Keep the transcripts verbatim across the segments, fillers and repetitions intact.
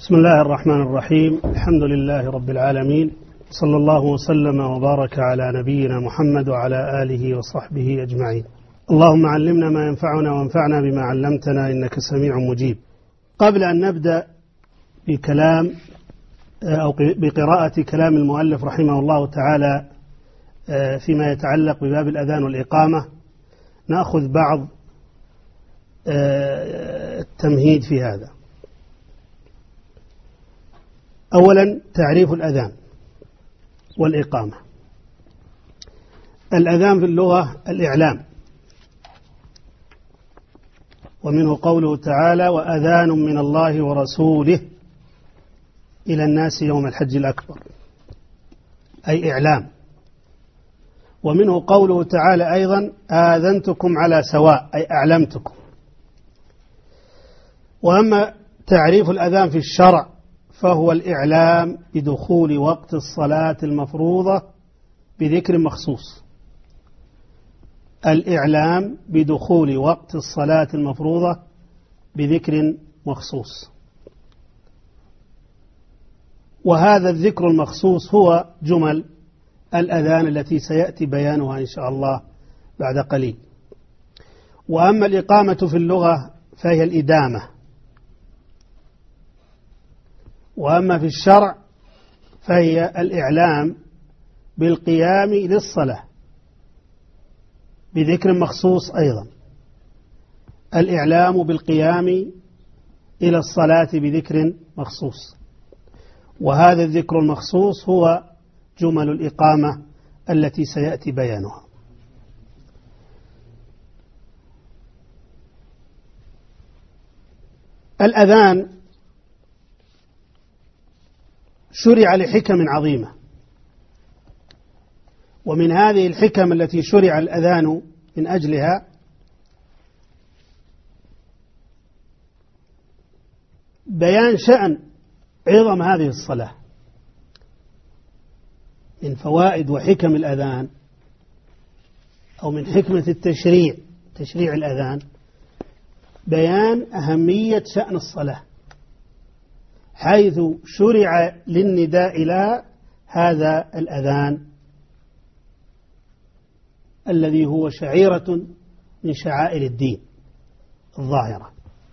بسم الله الرحمن الرحيم. الحمد لله رب العالمين، صلى الله وسلم وبارك على نبينا محمد وعلى آله وصحبه أجمعين. اللهم علمنا ما ينفعنا وانفعنا بما علمتنا إنك سميع مجيب. قبل أن نبدأ بكلام أو بقراءة كلام المؤلف رحمه الله تعالى فيما يتعلق بباب الأذان والإقامة، نأخذ بعض التمهيد في هذا. أولا، تعريف الأذان والإقامة. الأذان في اللغة الإعلام، ومنه قوله تعالى: وأذان من الله ورسوله إلى الناس يوم الحج الأكبر، أي إعلام. ومنه قوله تعالى أيضا: آذنتكم على سواء، أي أعلمتكم. وأما تعريف الأذان في الشرع فهو الإعلام بدخول وقت الصلاة المفروضة بذكر مخصوص. الإعلام بدخول وقت الصلاة المفروضة بذكر مخصوص، وهذا الذكر المخصوص هو جمل الأذان التي سيأتي بيانها إن شاء الله بعد قليل. وأما الإقامة في اللغة فهي الإدامة، وأما في الشرع فهي الإعلام بالقيام للصلاة بذكر مخصوص أيضا. الإعلام بالقيام إلى الصلاة بذكر مخصوص، وهذا الذكر المخصوص هو جمل الإقامة التي سيأتي بيانها. الأذان شرع لحكم عظيمة، ومن هذه الحكم التي شرع الأذان من أجلها بيان شأن عظم هذه الصلاة. من فوائد وحكم الأذان أو من حكمة التشريع تشريع الأذان بيان أهمية شأن الصلاة، حيث شرع للنداء إلى هذا الأذان الذي هو شعيرة من شعائر الدين الظاهرة.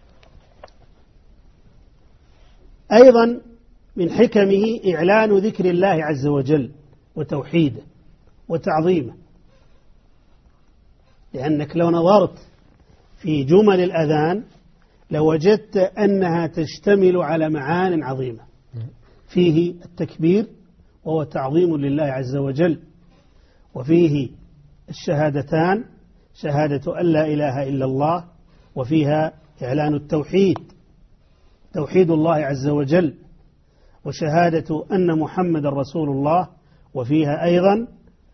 أيضا من حكمه إعلان ذكر الله عز وجل وتوحيده وتعظيمه، لأنك لو نظرت في جمل الأذان لوجدت أنها تشتمل على معان عظيمة. فيه التكبير وهو تعظيم لله عز وجل، وفيه الشهادتان، شهادة أن لا إله إلا الله، وفيها إعلان التوحيد، توحيد الله عز وجل، وشهادة أن محمد رسول الله، وفيها أيضا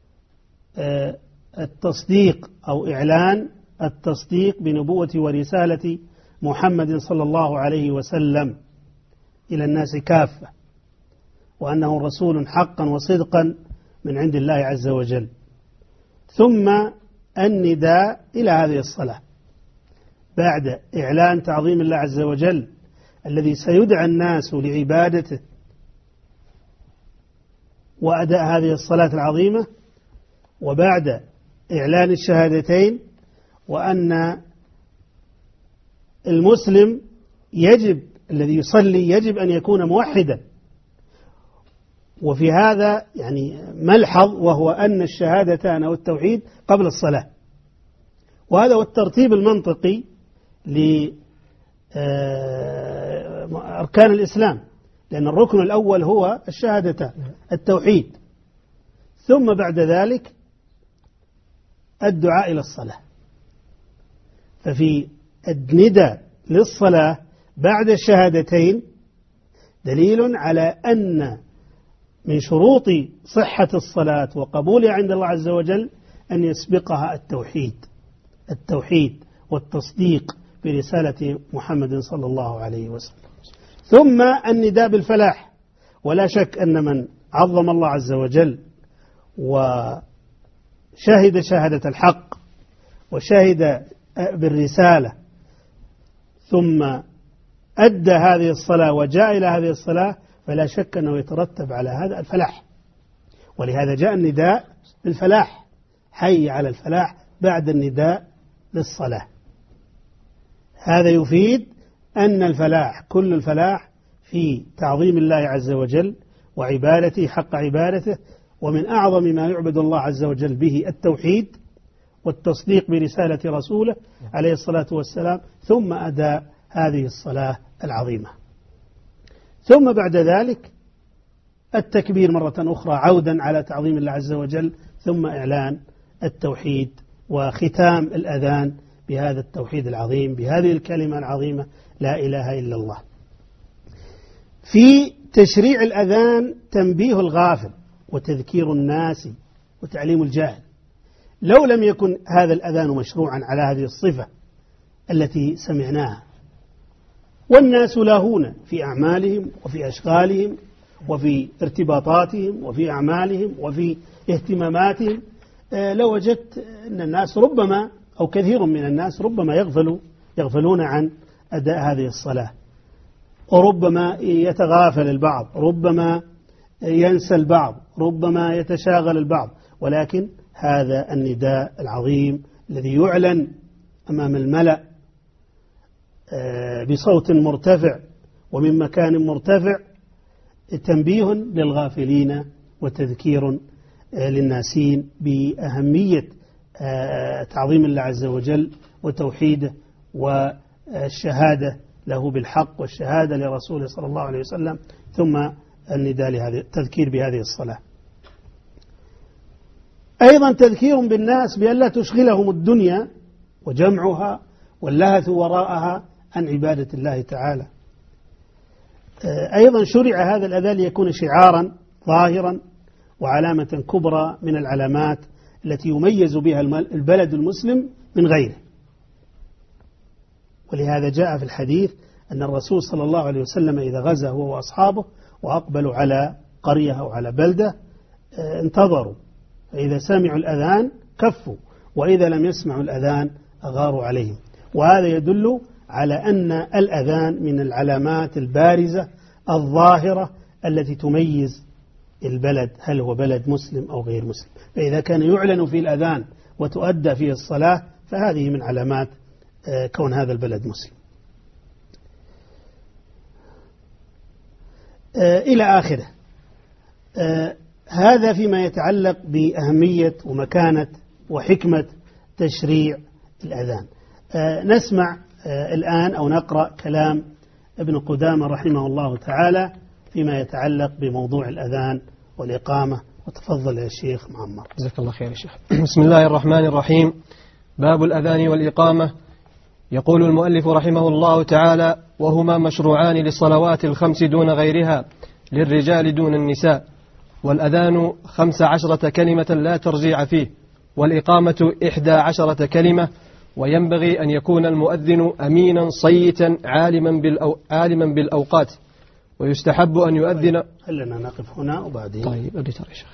التصديق أو إعلان التصديق بنبوة ورسالة محمد صلى الله عليه وسلم إلى الناس كافة، وأنه رسول حقا وصدقا من عند الله عز وجل. ثم النداء إلى هذه الصلاة بعد إعلان تعظيم الله عز وجل الذي سيدعى الناس لعبادته وأداء هذه الصلاة العظيمة، وبعد إعلان الشهادتين وأن المسلم يجب الذي يصلي يجب أن يكون موحدا. وفي هذا يعني ملحظ، وهو أن الشهادتان أو التوحيد قبل الصلاة، وهذا هو الترتيب المنطقي لأركان الإسلام، لأن الركن الأول هو الشهادتان التوحيد، ثم بعد ذلك الدعاء إلى الصلاة. ففي النداء للصلاة بعد الشهادتين دليل على أن من شروط صحة الصلاة وقبولها عند الله عز وجل أن يسبقها التوحيد التوحيد والتصديق برسالة محمد صلى الله عليه وسلم. ثم النداء بالفلاح، ولا شك أن من عظم الله عز وجل وشهد شهادة الحق وشهد بالرسالة ثم أدى هذه الصلاة وجاء إلى هذه الصلاة فلا شك أنه يترتب على هذا الفلاح، ولهذا جاء النداء للفلاح، حي على الفلاح بعد النداء للصلاة. هذا يفيد أن الفلاح كل الفلاح في تعظيم الله عز وجل وعبادته حق عبادته، ومن أعظم ما يعبد الله عز وجل به التوحيد والتصديق برسالة رسوله عليه الصلاة والسلام، ثم أداء هذه الصلاة العظيمة، ثم بعد ذلك التكبير مرة أخرى عودا على تعظيم الله عز وجل، ثم إعلان التوحيد وختام الأذان بهذا التوحيد العظيم بهذه الكلمة العظيمة لا إله إلا الله. في تشريع الأذان تنبيه الغافل وتذكير الناس وتعليم الجاهل. لو لم يكن هذا الأذان مشروعا على هذه الصفة التي سمعناها، والناس لاهون في أعمالهم وفي أشغالهم وفي ارتباطاتهم وفي أعمالهم وفي اهتماماتهم، لوجدت أن الناس ربما أو كثير من الناس ربما يغفلوا يغفلون عن أداء هذه الصلاة، وربما يتغافل البعض، ربما ينسى البعض، ربما يتشاغل البعض. ولكن هذا النداء العظيم الذي يعلن أمام الملأ بصوت مرتفع ومن مكان مرتفع تنبيه للغافلين وتذكير للناسين بأهمية تعظيم الله عز وجل وتوحيده والشهادة له بالحق والشهادة لرسوله صلى الله عليه وسلم، ثم النداء لهذه التذكير بهذه الصلاة. أيضا تذكير بالناس بأن لا تشغلهم الدنيا وجمعها واللهث وراءها عن عبادة الله تعالى. أيضا شرع هذا الأذان ليكون شعارا ظاهرا وعلامة كبرى من العلامات التي يميز بها البلد المسلم من غيره. ولهذا جاء في الحديث أن الرسول صلى الله عليه وسلم إذا غزا هو وأصحابه وأقبلوا على قرية أو على بلدة انتظروا، فإذا سمعوا الأذان كفوا، وإذا لم يسمعوا الأذان أغاروا عليهم. وهذا يدل على أن الأذان من العلامات البارزة الظاهرة التي تميز البلد، هل هو بلد مسلم أو غير مسلم. فإذا كان يعلن في الأذان وتؤدى فيه الصلاة فهذه من علامات كون هذا البلد مسلم. إلى آخره. هذا فيما يتعلق بأهمية ومكانة وحكمة تشريع الأذان. نسمع الآن أو نقرأ كلام ابن قدامة رحمه الله تعالى فيما يتعلق بموضوع الأذان والإقامة. وتفضل يا شيخ معمر. جزاك الله خير يا شيخ. بسم الله الرحمن الرحيم. باب الأذان والإقامة. يقول المؤلف رحمه الله تعالى: وهما مشروعان للصلوات الخمس دون غيرها، للرجال دون النساء. والأذان خمس عشرة كلمة لا ترجيع فيه، والإقامة إحدى عشرة كلمة. وينبغي أن يكون المؤذن أمينا صيتا عالما, بالأو عالما بالأوقات. ويستحب أن يؤذن. هل لنا نقف هنا وبعدين؟ طيب أدي ترى يا شيخ.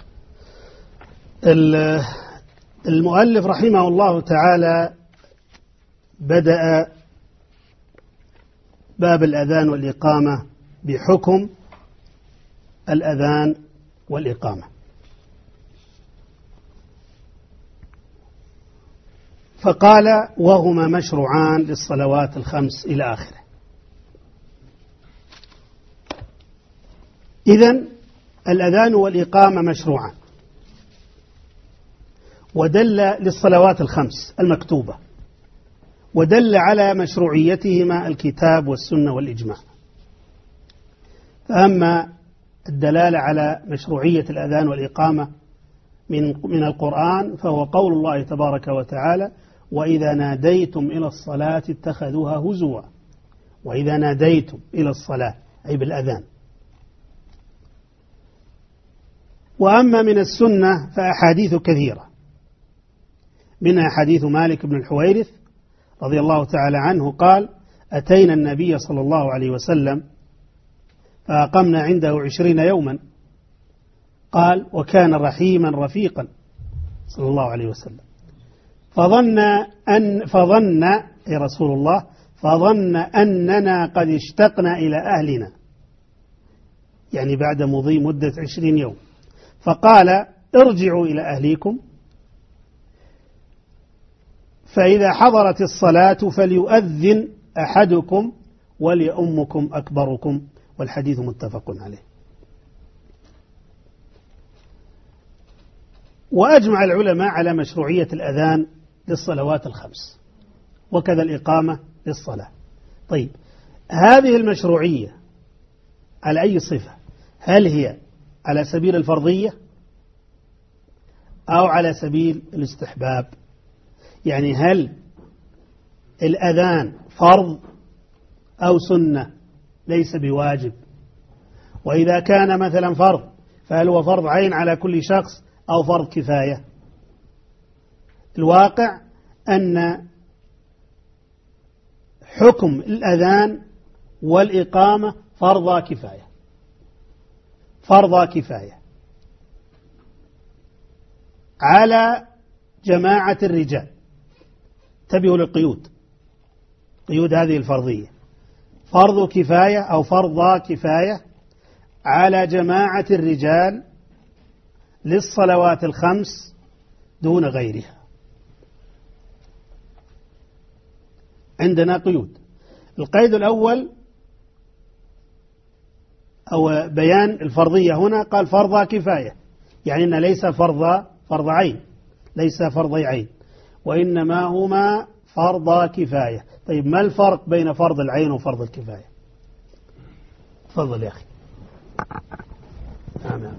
المؤلف رحمه الله تعالى بدأ باب الأذان والإقامة بحكم الأذان والإقامة، فقال: وهما مشروعان للصلوات الخمس إلى آخره. إذن الأذان والإقامة مشروعان، ودل للصلوات الخمس المكتوبة، ودل على مشروعيتهما الكتاب والسنة والإجماع. فأما الدلالة على مشروعية الأذان والإقامة من من القرآن فهو قول الله تبارك وتعالى: وإذا ناديتم إلى الصلاة اتخذوها هزوا. وإذا ناديتم إلى الصلاة أي بالأذان. وأما من السنة فأحاديث كثيرة، منها حديث مالك بن الحويرث رضي الله تعالى عنه قال: أتينا النبي صلى الله عليه وسلم فأقمنا عنده عشرين يوما. قال: وكان رحيما رفيقا صلى الله عليه وسلم، فظن أن فظن أي رسول الله فظن أننا قد اشتقنا إلى أهلنا، يعني بعد مضي مدة عشرين يوم، فقال ارجعوا إلى أهليكم فإذا حضرت الصلاة فليؤذن أحدكم وليؤمكم أكبركم، والحديث متفق عليه. وأجمع العلماء على مشروعية الأذان للصلوات الخمس وكذا الإقامة للصلاة. طيب، هذه المشروعية على أي صفة؟ هل هي على سبيل الفرضية أو على سبيل الاستحباب؟ يعني هل الأذان فرض أو سنة ليس بواجب؟ وإذا كان مثلا فرض فهل هو فرض عين على كل شخص أو فرض كفاية؟ الواقع أن حكم الأذان والإقامة فرض كفاية، فرض كفاية على جماعة الرجال. انتبهوا للقيود، قيود هذه الفرضية، فرض كفاية أو فرض كفاية على جماعة الرجال للصلوات الخمس دون غيرها. عندنا قيود. القيد الأول أو بيان الفرضية هنا قال فرض كفاية، يعني أنه ليس فرض فرض عين، ليس فرضي عين، وإنما هما فرض كفاية. طيب، ما الفرق بين فرض العين وفرض الكفاية؟ تفضل يا أخي. آمين.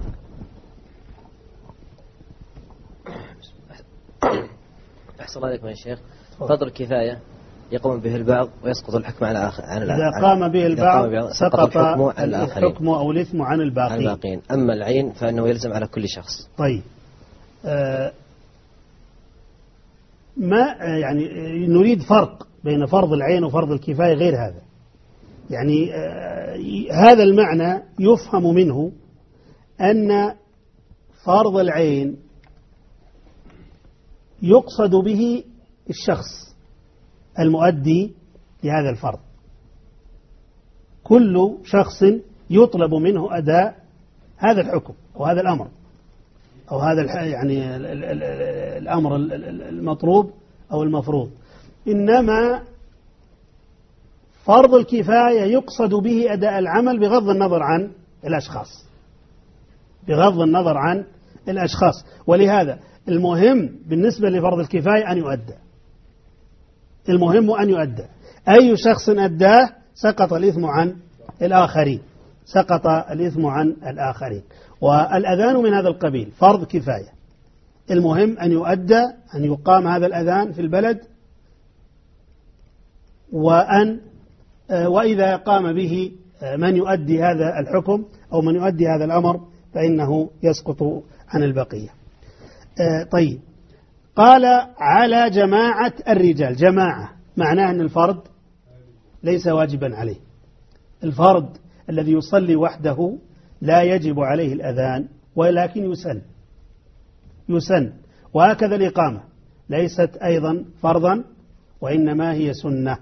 أحسن الله عليكم يا شيخ. فرض الكفاية يقوم به البعض ويسقط الحكم على الآخر عن الآخر. إذا قام به البعض سقط الحكم أو الإثم عن الباقين. الباقين. أما العين فإنه يلزم على كل شخص. طيب، آه ما يعني نريد فرق بين فرض العين وفرض الكفاية غير هذا. يعني آه هذا المعنى يفهم منه أن فرض العين يقصد به الشخص المؤدي لهذا الفرض، كل شخص يطلب منه أداء هذا الحكم أو هذا الأمر أو هذا يعني الأمر المطلوب أو المفروض. إنما فرض الكفاية يقصد به أداء العمل بغض النظر عن الأشخاص، بغض النظر عن الأشخاص. ولهذا المهم بالنسبة لفرض الكفاية أن يؤدى، المهم أن يؤدى. أي شخص أداه سقط الإثم عن الآخرين، سقط الإثم عن الآخرين. والأذان من هذا القبيل فرض كفاية، المهم أن يؤدى، أن يقام هذا الأذان في البلد، وأن وإذا قام به من يؤدي هذا الحكم أو من يؤدي هذا الأمر فإنه يسقط عن البقية. طيب، قال على جماعة الرجال. جماعة معناه أن الفرد ليس واجبا عليه، الفرد الذي يصلي وحده لا يجب عليه الأذان ولكن يسن يسن وهكذا الإقامة ليست أيضا فرضا وإنما هي سنة.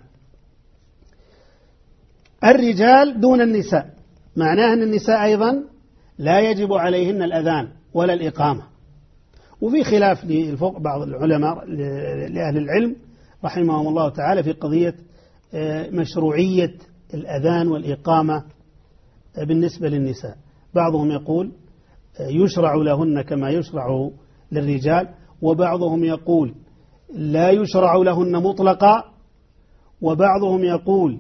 الرجال دون النساء معناه أن النساء أيضا لا يجب عليهن الأذان ولا الإقامة. وفي خلاف للفوق بعض العلماء لأهل العلم رحمهم الله تعالى في قضية مشروعية الأذان والإقامة بالنسبة للنساء. بعضهم يقول يشرع لهن كما يشرع للرجال، وبعضهم يقول لا يشرع لهن مطلقا، وبعضهم يقول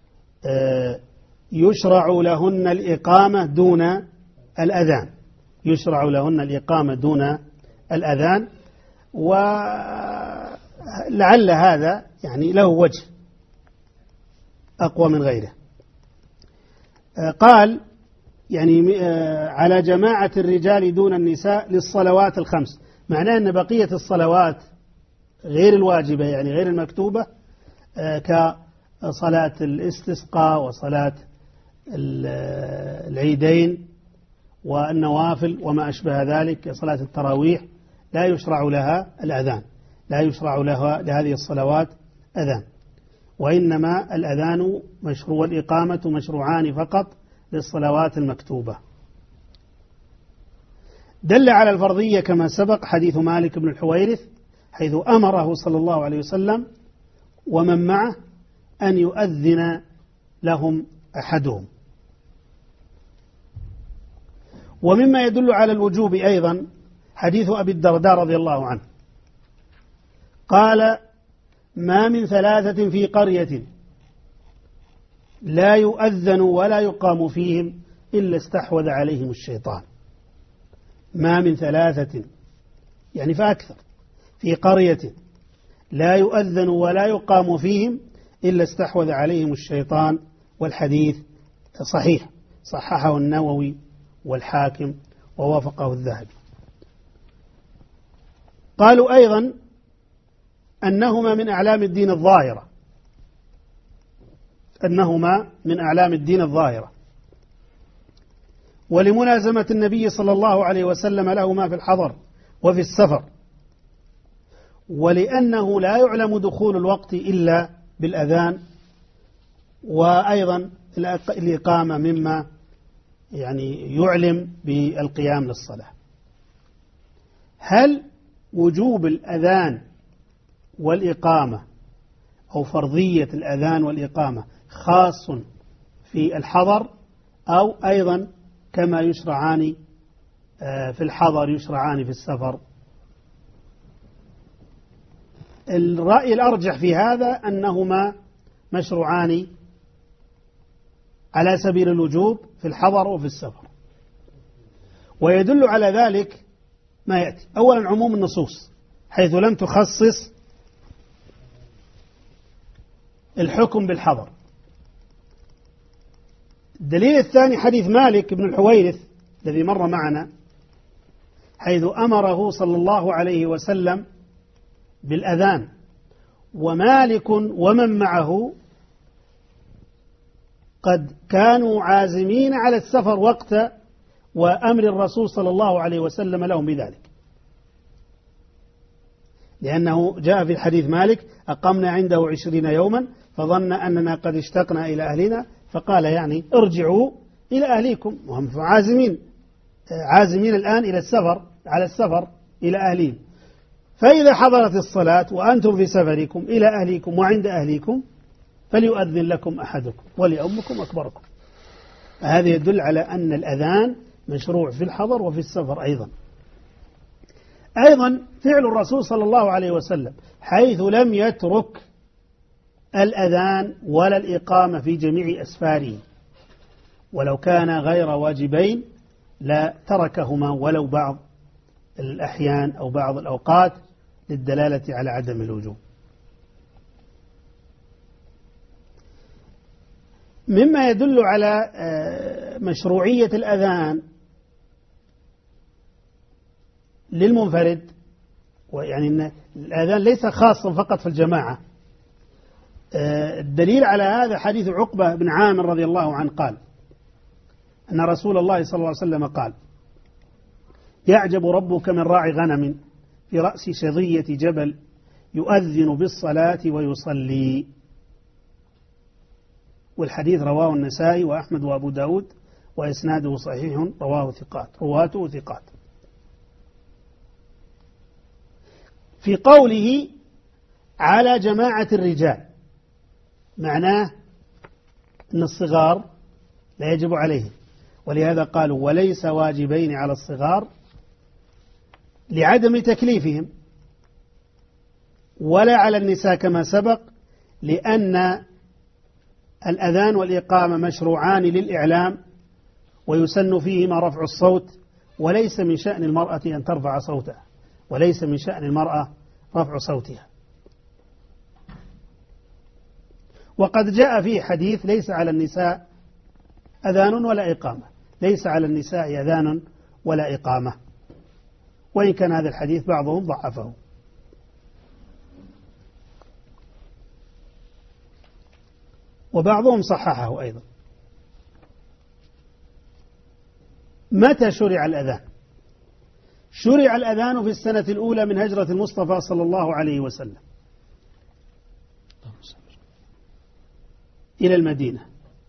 يشرع لهن الإقامة دون الأذان، يشرع لهن الإقامة دون الأذان. ولعل هذا يعني له وجه أقوى من غيره. قال يعني على جماعة الرجال دون النساء للصلوات الخمس، معناه أن بقية الصلوات غير الواجبة يعني غير المكتوبة كصلاة الاستسقاء وصلاة العيدين والنوافل وما أشبه ذلك كصلاة التراويح لا يشرع لها الأذان، لا يشرع لها لهذه الصلوات أذان. وإنما الأذان مشروع والإقامة مشروعان فقط للصلوات المكتوبة. دل على الفرضية كما سبق حديث مالك بن الحويرث حيث أمره صلى الله عليه وسلم ومن معه أن يؤذن لهم أحدهم. ومما يدل على الوجوب أيضا حديث أبي الدرداء رضي الله عنه قال: ما من ثلاثة في قرية لا يؤذن ولا يقام فيهم إلا استحوذ عليهم الشيطان. ما من ثلاثة يعني فأكثر في قرية لا يؤذن ولا يقام فيهم إلا استحوذ عليهم الشيطان. والحديث صحيح، صححه النووي والحاكم ووافقه الذهبي. قالوا أيضا أنهما من أعلام الدين الظاهرة أنهما من أعلام الدين الظاهرة ولملازمة النبي صلى الله عليه وسلم لهما في الحضر وفي السفر، ولأنه لا يعلم دخول الوقت إلا بالأذان، وأيضا الإقامة مما يعني يعلم بالقيام للصلاة. هل وجوب الأذان والإقامة أو فرضية الأذان والإقامة خاص في الحضر أو أيضا كما يشرعان في الحضر يشرعان في السفر؟ الرأي الأرجح في هذا أنهما مشروعان على سبيل الوجوب في الحضر وفي السفر. ويدل على ذلك ما يأتي: أولا عموم النصوص حيث لم تخصص الحكم بالحضر. الدليل الثاني حديث مالك بن الحويرث الذي مر معنا حيث أمره صلى الله عليه وسلم بالأذان، ومالك ومن معه قد كانوا عازمين على السفر وقت وأمر الرسول صلى الله عليه وسلم لهم بذلك، لأنه جاء في الحديث مالك: أقمنا عنده عشرين يوما فظن أننا قد اشتقنا إلى أهلنا فقال يعني ارجعوا إلى أهليكم، وهم عازمين عازمين الآن إلى السفر على السفر إلى أهلهم. فإذا حضرت الصلاة وأنتم في سفركم إلى أهليكم وعند أهليكم فليؤذن لكم أحدكم وليؤمكم أكبركم. هذا يدل على أن الأذان مشروع في الحضر وفي السفر أيضا. أيضا فعل الرسول صلى الله عليه وسلم حيث لم يترك الأذان ولا الإقامة في جميع أسفاره، ولو كان غير واجبين لا تركهما ولو بعض الأحيان أو بعض الأوقات للدلالة على عدم الوجوب. مما يدل على مشروعية الأذان للمنفرد، ويعني أن الأذان ليس خاصا فقط في الجماعة. الدليل على هذا حديث عقبة بن عامر رضي الله عنه قال أن رسول الله صلى الله عليه وسلم قال: يعجب ربك من راعي غنم في رأس شظية جبل يؤذن بالصلاة ويصلي. والحديث رواه النسائي وأحمد وأبو داود وإسناده صحيح، رواه ثقات رواته ثقات. في قوله على جماعة الرجال معناه أن الصغار لا يجب عليهم، ولهذا قالوا وليس واجبين على الصغار لعدم تكليفهم، ولا على النساء كما سبق لأن الأذان والإقامة مشروعان للإعلام ويسن فيهما رفع الصوت، وليس من شأن المرأة أن ترفع صوتها، وليس من شأن المرأة رفع صوتها. وقد جاء فيه حديث ليس على النساء أذان ولا إقامة، ليس على النساء أذان ولا إقامة، وإن كان هذا الحديث بعضهم ضعفه. وبعضهم صححه أيضا. متى شرع الأذان؟ شرع الأذان في السنة الأولى من هجرة المصطفى صلى الله عليه وسلم، إلى المدينة.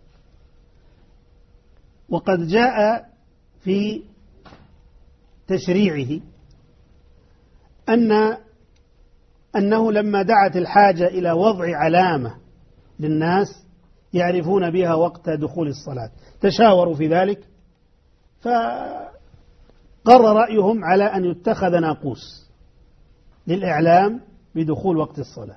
وقد جاء في تشريعه أن أنه لما دعت الحاجة إلى وضع علامة للناس يعرفون بها وقت دخول الصلاة، تشاوروا في ذلك فقر رأيهم على أن يتخذ ناقوس للإعلام بدخول وقت الصلاة.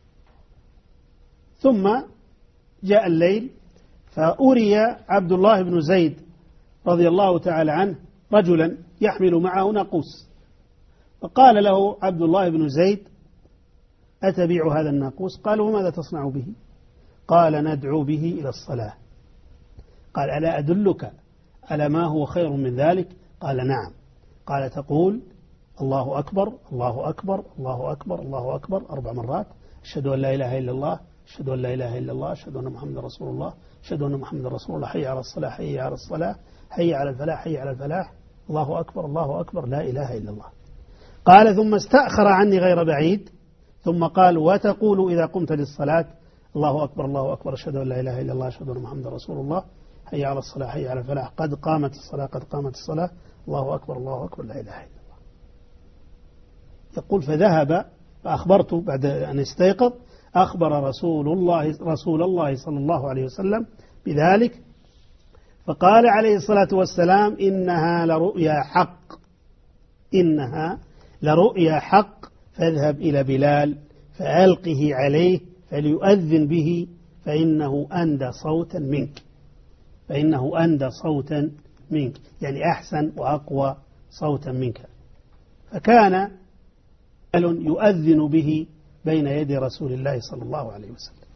ثم جاء الليل فأري عبد الله بن زيد رضي الله تعالى عنه رجلا يحمل معه ناقوس، فقال له عبد الله بن زيد: أتبيع هذا الناقوس؟ قالوا: وماذا تصنع به؟ قال: ندعو به إلى الصلاة. قال: ألا أدلك على ما هو خير من ذلك؟ قال: نعم. قال: تقول الله أكبر الله أكبر الله أكبر الله أكبر أربع مرات، أشهد أن لا إله إلا الله أشهد أن لا إله إلا الله أشهد أن محمد رسول الله أشهد أن محمد رسول الله، حي على الصلاة حي على الصلاة حي على الفلاح حي على الفلاح، الله أكبر الله أكبر لا إله إلا الله. قال: ثم استأخر عني غير بعيد ثم قال: وتقول إذا قمت للصلاة الله أكبر الله أكبر أشهد أن لا إله إلا الله أشهد أن محمد رسول الله، حي على الصلاة حي على الفلاح، قد قامت الصلاة قد قامت الصلاة، الله أكبر الله أكبر لا إله إلا الله. يقول: فذهب فأخبرته بعد أن استيقظ، أخبر رسول الله رسول الله صلى الله عليه وسلم بذلك، فقال عليه الصلاة والسلام: إنها لرؤيا حق إنها لرؤيا حق فاذهب إلى بلال فألقه عليه فليؤذن به فإنه أندى صوتا منك فإنه أندى صوتا منك يعني أحسن وأقوى صوتا منك. فكان يؤذن به بين يدي رسول الله صلى الله عليه وسلم.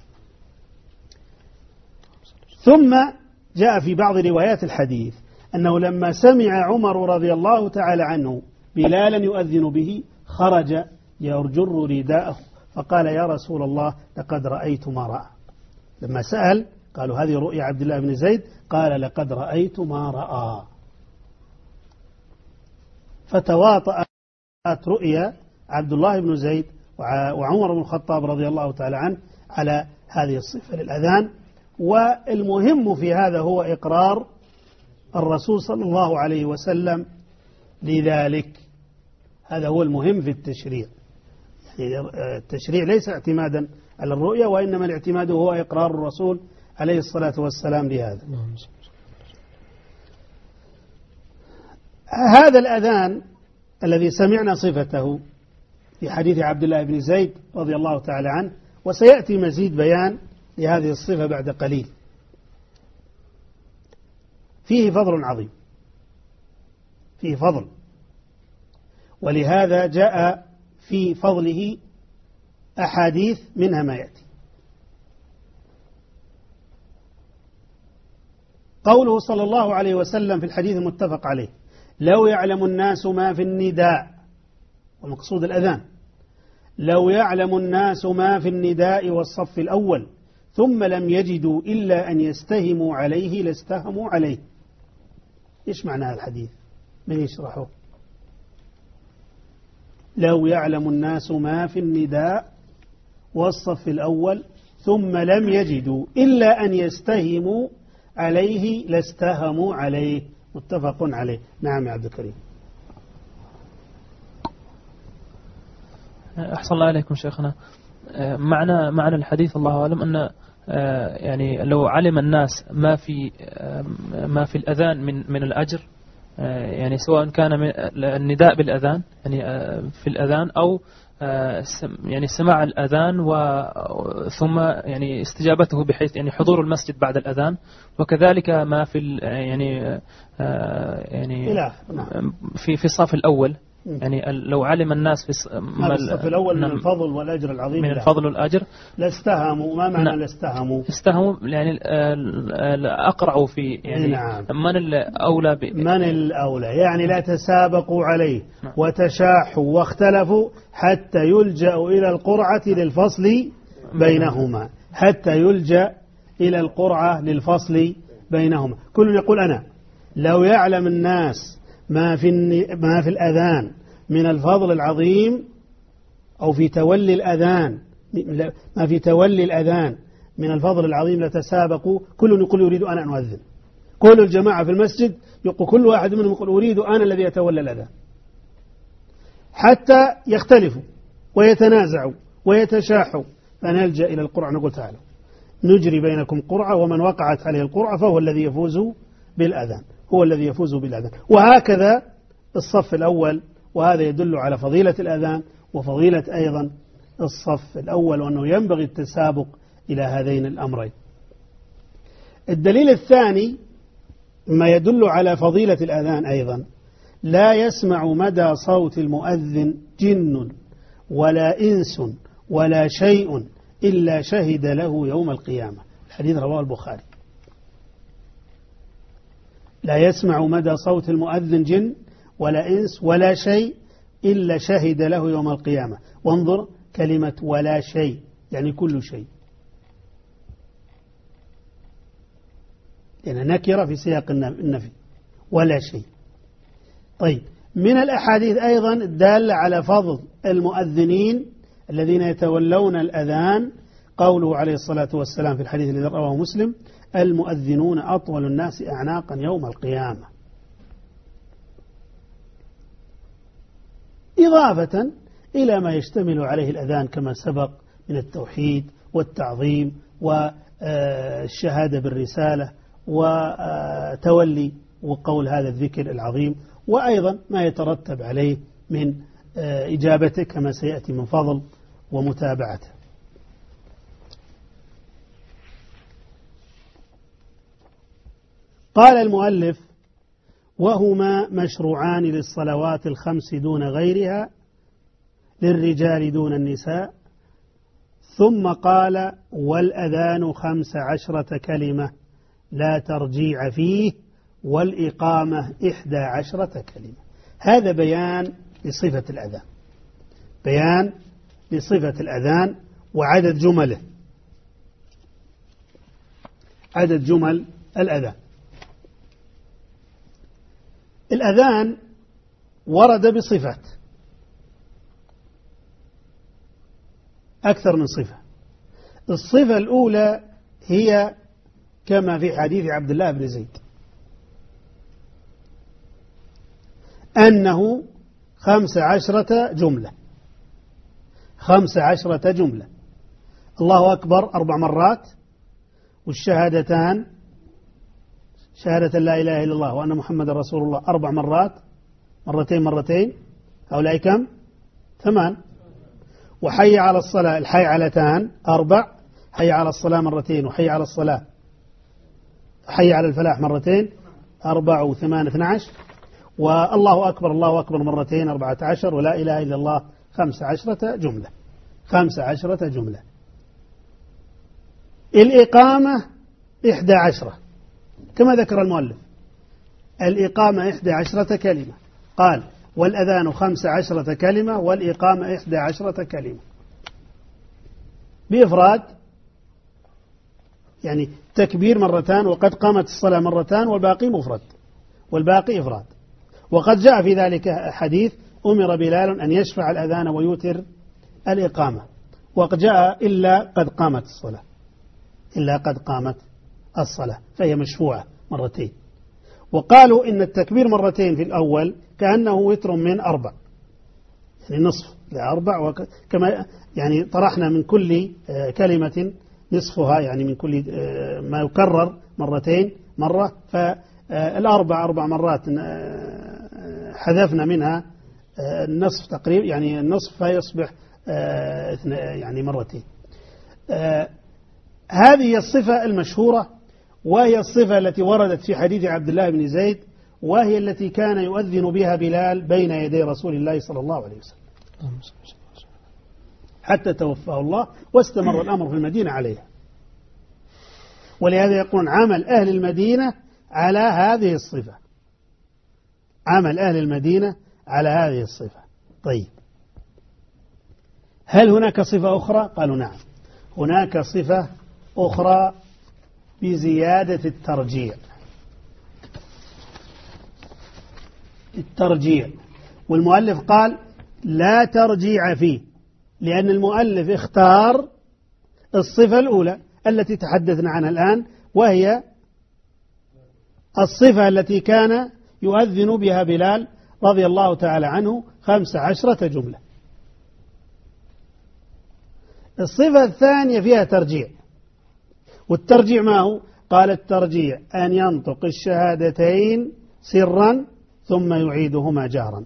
ثم جاء في بعض روايات الحديث أنه لما سمع عمر رضي الله تعالى عنه بلالا يؤذن به خرج يرجر رداءه فقال: يا رسول الله لقد رأيت ما رأى. لما سأل قالوا: هذه رؤيا عبد الله بن زيد، قال: لقد رأيت ما رأى. فتواطأت رؤيا عبد الله بن زيد وعمر بن الخطاب رضي الله تعالى عنه على هذه الصفة للأذان. والمهم في هذا هو إقرار الرسول صلى الله عليه وسلم لذلك، هذا هو المهم في التشريع. يعني التشريع ليس اعتمادا على الرؤية، وإنما الاعتماد هو إقرار الرسول عليه الصلاة والسلام لهذا. هذا الأذان الذي سمعنا صفته في حديث عبد الله بن زيد رضي الله تعالى عنه، وسيأتي مزيد بيان لهذه الصفة بعد قليل، فيه فضل عظيم، فيه فضل، ولهذا جاء في فضله أحاديث منها ما يأتي. قوله صلى الله عليه وسلم في الحديث المتفق عليه: لو يعلم الناس ما في النداء، والمقصود الأذان، لو يعلم الناس ما في النداء والصف الأول ثم لم يجدوا إلا أن يستهموا عليه لاستهموا عليه. إيش معنى هذا الحديث؟ من يشرحه؟ لو يعلم الناس ما في النداء والصف الأول ثم لم يجدوا إلا أن يستهموا عليه لاستهموا عليه، متفق عليه. نعم يا عبد الكريم. أحسن الله عليكم شيخنا. معنى معنى الحديث الله أعلم أن يعني لو علم الناس ما في ما في الأذان من من الأجر، يعني سواء كان النداء بالأذان يعني في الأذان أو يعني سماع الأذان وثم يعني استجابته بحيث يعني حضور المسجد بعد الأذان، وكذلك ما في يعني يعني في في الصف الأول، يعني لو علم الناس في الصف الأول من الفضل والأجر العظيم، من الفضل والأجر لاستهموا. ما معنى لاستهموا؟ استهموا يعني أقرعوا في يعني نعم. من الأولى ب... من الأولى يعني لا تسابقوا عليه وتشاحوا واختلفوا حتى يلجأ إلى القرعة للفصل بينهما، حتى يلجأ إلى القرعة للفصل بينهما. كل يقول أنا لو يعلم الناس ما في ما في الأذان من الفضل العظيم، أو في تولي الأذان، ما في تولي الأذان من الفضل العظيم لتسابقوا، كل يقول يريد أنا أن أؤذن، كل الجماعة في المسجد يقول كل واحد منهم يقول أريد أنا الذي أتولى الأذان، حتى يختلفوا ويتنازعوا ويتشاحوا، فنلجأ إلى القرعة نقول تعالوا نجري بينكم قرعة، ومن وقعت عليه القرعة فهو الذي يفوز بالأذان، هو الذي يفوز بالأذان. وهكذا الصف الأول، وهذا يدل على فضيلة الأذان وفضيلة أيضا الصف الأول، وأنه ينبغي التسابق إلى هذين الأمرين. الدليل الثاني ما يدل على فضيلة الأذان أيضا: لا يسمع مدى صوت المؤذن جن ولا إنس ولا شيء إلا شهد له يوم القيامة. الحديث رواه البخاري. لا يسمع مدى صوت المؤذن جن ولا إنس ولا شيء إلا شهد له يوم القيامة. وانظر كلمة ولا شيء، يعني كل شيء، يعني نكرة في سياق النفي، ولا شيء. طيب، من الأحاديث أيضا الدالة على فضل المؤذنين الذين يتولون الأذان قوله عليه الصلاة والسلام في الحديث الذي رواه مسلم: المؤذنون أطول الناس أعناقا يوم القيامة. إضافة إلى ما يشتمل عليه الأذان كما سبق من التوحيد والتعظيم والشهادة بالرسالة وتولي وقول هذا الذكر العظيم، وأيضا ما يترتب عليه من إجابته كما سيأتي من فضل ومتابعته. قال المؤلف: وهما مشروعان للصلوات الخمس دون غيرها، للرجال دون النساء. ثم قال: والأذان خمس عشرة كلمة لا ترجيع فيه، والإقامة إحدى عشرة كلمة. هذا بيان لصفة الأذان، بيان لصفة الأذان وعدد جمله، عدد جمل الأذان. الأذان ورد بصفات، أكثر من صفة. الصفة الأولى هي كما في حديث عبد الله بن زيد أنه خمس عشرة جملة، خمس عشرة جملة: الله أكبر أربع مرات، والشهادتان شهادة لا إله إلا الله وأن محمد رسول الله أربع مرات، مرتين مرتين، هؤلاء كم؟ ثمان. وحي على الصلاة، الحي علتان أربع، حي على الصلاة مرتين، وحي على الصلاة حي على الفلاح مرتين، أربع وثمان اثنى عشر. والله أكبر الله أكبر مرتين أربعة عشر، ولا إله إلا الله خمس عشرة جملة، خمس عشرة جملة. الإقامة إحدى عشرة كما ذكر المؤلف، الإقامة إحدى عشرة كلمة. قال: والأذان خمس عشرة كلمة، والإقامة إحدى عشرة كلمة، بإفراد، يعني تكبير مرتان، وقد قامت الصلاة مرتان، والباقي مفرد، والباقي إفراد. وقد جاء في ذلك حديث: أمر بلال أن يشفع الأذان ويوتر الإقامة، وقد جاء إلا قد قامت الصلاة، إلا قد قامت الصلاة، فهي مشفوعة مرتين. وقالوا إن التكبير مرتين في الأول كأنه وتر من أربع، يعني نصف لأربع، كما يعني طرحنا من كل كلمة نصفها، يعني من كل ما يكرر مرتين مرة، فالأربع أربع مرات حذفنا منها النصف تقريبا، يعني النصف فيصبح يعني مرتين. هذه الصفة المشهورة، وهي الصفة التي وردت في حديث عبد الله بن زيد، وهي التي كان يؤذن بها بلال بين يدي رسول الله صلى الله عليه وسلم حتى توفاه الله، واستمر الأمر في المدينة عليها. ولهذا يقولون عمل أهل المدينة على هذه الصفة، عمل أهل المدينة على هذه الصفة. طيب، هل هناك صفة أخرى؟ قالوا نعم، هناك صفة أخرى بزيادة الترجيع، الترجيع. والمؤلف قال: لا ترجيع فيه، لأن المؤلف اختار الصفة الأولى التي تحدثنا عنها الآن، وهي الصفة التي كان يؤذن بها بلال رضي الله تعالى عنه خمس عشرة جملة. الصفة الثانية فيها ترجيع، والترجيع ما هو؟ قال الترجيع أن ينطق الشهادتين سرا ثم يعيدهما جهرا.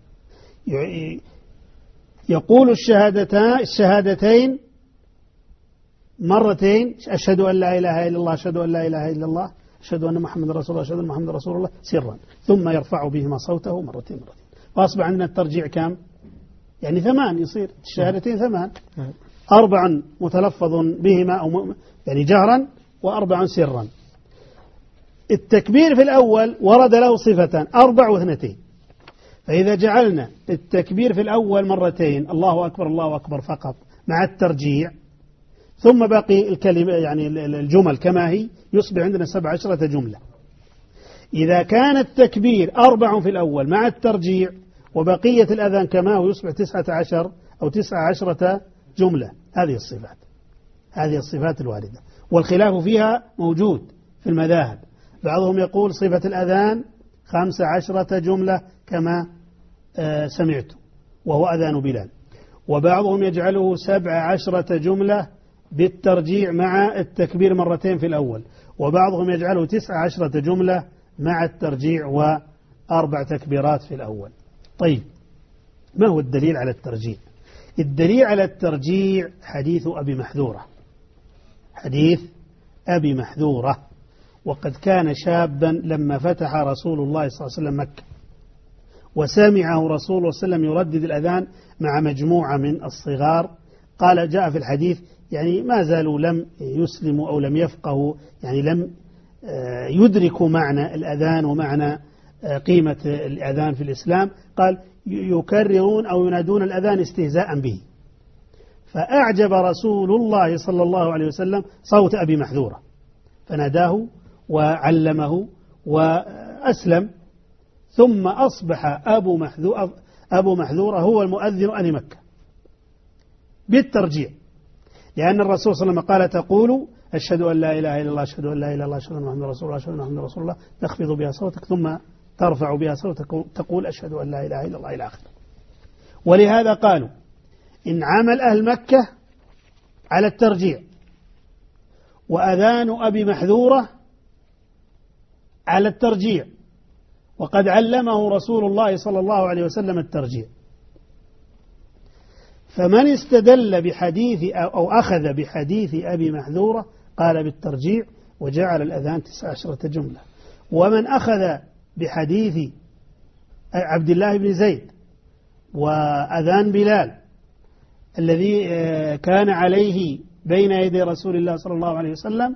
يقول الشهادتين مرتين، أشهد أن لا إله إلا الله، أشهد أن لا إله إلا الله، أشهد أن محمد رسول الله، أشهد أن محمد رسول الله، سرا، ثم يرفع بهما صوته مرتين مرتين. وأصبح عندنا الترجيع كم؟ يعني ثمان، يصير الشهادتين ثمان، أربع متلفظ بهما أو يعني جهرا، وأربع سرا. التكبير في الأول ورد له صفتان، أربع واثنتين. فإذا جعلنا التكبير في الأول مرتين، الله أكبر الله أكبر فقط مع الترجيع، ثم باقي الكلمة يعني الجمل كما هي، يصبح عندنا سبع عشرة جملة. إذا كان التكبير أربع في الأول مع الترجيع وبقية الأذان كما هو، يصبح تسعة عشر أو تسعة عشرة جملة. هذه الصفات، هذه الصفات الواردة، والخلاف فيها موجود في المذاهب. بعضهم يقول صفة الأذان خمس عشرة جملة كما سمعت وهو أذان بلال، وبعضهم يجعله سبع عشرة جملة بالترجيع مع التكبير مرتين في الأول، وبعضهم يجعله تسع عشرة جملة مع الترجيع وأربع تكبيرات في الأول. طيب، ما هو الدليل على الترجيع؟ الدليل على الترجيع حديث أبي محذورة، حديث أبي محذورة. وقد كان شابا لما فتح رسول الله صلى الله عليه وسلم مكة، وسمعه رسول الله صلى الله عليه وسلم يردد الأذان مع مجموعة من الصغار. قال جاء في الحديث يعني ما زالوا لم يسلموا أو لم يفقهوا، يعني لم يدركوا معنى الأذان ومعنى قيمة الأذان في الإسلام. قال يكررون أو ينادون الأذان استهزاء به. فأعجب رسول الله صلى الله عليه وسلم صوت أبي محذورة، فناداه وعلمه وأسلم. ثم أصبح أبو محذورة, أبو محذورة هو المؤذن أهل مكة بالترجيع، لأن الرسول صلى الله عليه وسلم قال تقول أشهد أن لا إله إلا الله، أشهد أن لا إله إلا الله، أشهد أن محمد رسول الله، أشهد أن محمد رسول الله، تخفض بها صوتك ثم ترفع بها صوتك تقول أشهد أن لا إله إلا الله إلى آخره. ولهذا قالوا إن عمل أهل مكة على الترجيع، وأذان أبي محذورة على الترجيع، وقد علمه رسول الله صلى الله عليه وسلم الترجيع. فمن استدل بحديث أو أخذ بحديث أبي محذورة قال بالترجيع وجعل الأذان تسع عشرة جملة. ومن أخذ بحديث عبد الله بن زيد وأذان بلال الذي كان عليه بين يدي رسول الله صلى الله عليه وسلم،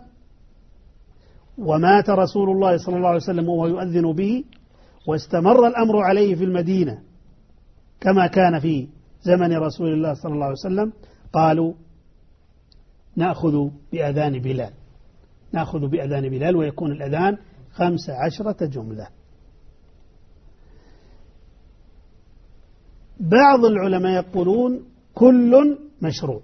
ومات رسول الله صلى الله عليه وسلم وهو يؤذن به، واستمر الأمر عليه في المدينة كما كان في زمن رسول الله صلى الله عليه وسلم، قالوا نأخذ بأذان بلال، نأخذ بأذان بلال ويكون الأذان خمس عشرة جملة. بعض العلماء يقولون كل مشروع،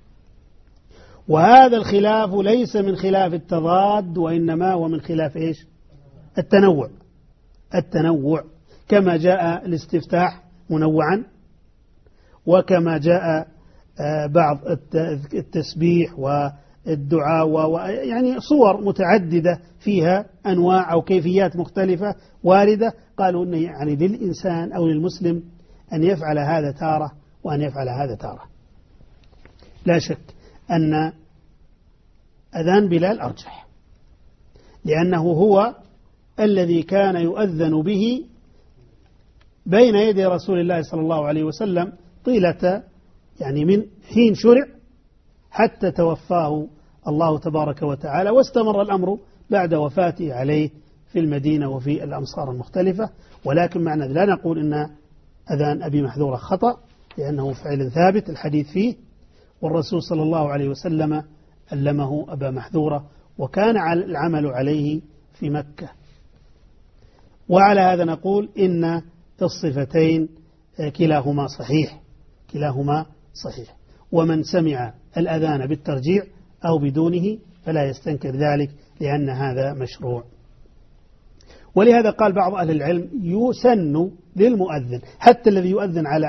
وهذا الخلاف ليس من خلاف التضاد، وإنما هو من خلاف إيش؟ التنوع. التنوع كما جاء الاستفتاح منوعا، وكما جاء بعض التسبيح والدعاء ويعني صور متعددة فيها أنواع أو كيفيات مختلفة واردة. قالوا أنه يعني للإنسان أو للمسلم أن يفعل هذا تارة وأن يفعل هذا تارة. لا شك أن أذان بلال أرجح، لأنه هو الذي كان يؤذن به بين يدي رسول الله صلى الله عليه وسلم طيلة يعني من حين شرع حتى توفاه الله تبارك وتعالى، واستمر الأمر بعد وفاته عليه في المدينة وفي الأمصار المختلفة. ولكن معنى لا نقول إن أذان أبي محذورة خطأ، لأنه فعل ثابت الحديث فيه، والرسول صلى الله عليه وسلم علمه أبا محذورة، وكان العمل عليه في مكة. وعلى هذا نقول إن الصفتين كلاهما صحيح، كلاهما صحيح. ومن سمع الأذان بالترجيع أو بدونه فلا يستنكر ذلك لأن هذا مشروع. ولهذا قال بعض أهل العلم يسن للمؤذن حتى الذي يؤذن على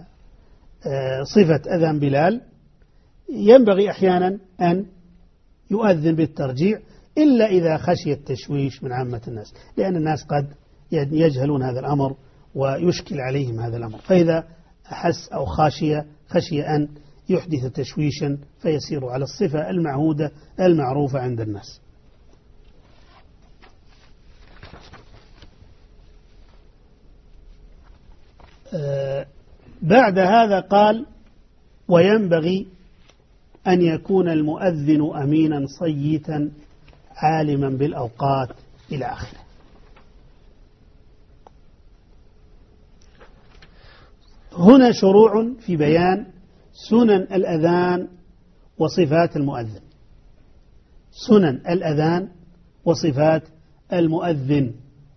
صفة أذان بلال ينبغي أحيانا أن يؤذن بالترجيع إلا إذا خشي التشويش من عامة الناس، لأن الناس قد يجهلون هذا الأمر ويشكل عليهم هذا الأمر، فإذا أحس أو خاشية خشي أن يحدث تشويشا فيسير على الصفة المعهودة المعروفة عند الناس. بعد هذا قال وينبغي أن يكون المؤذن أمينا صيتا عالما بالأوقات إلى آخره. هنا شروع في بيان سنن الأذان وصفات المؤذن. سنن الأذان وصفات المؤذن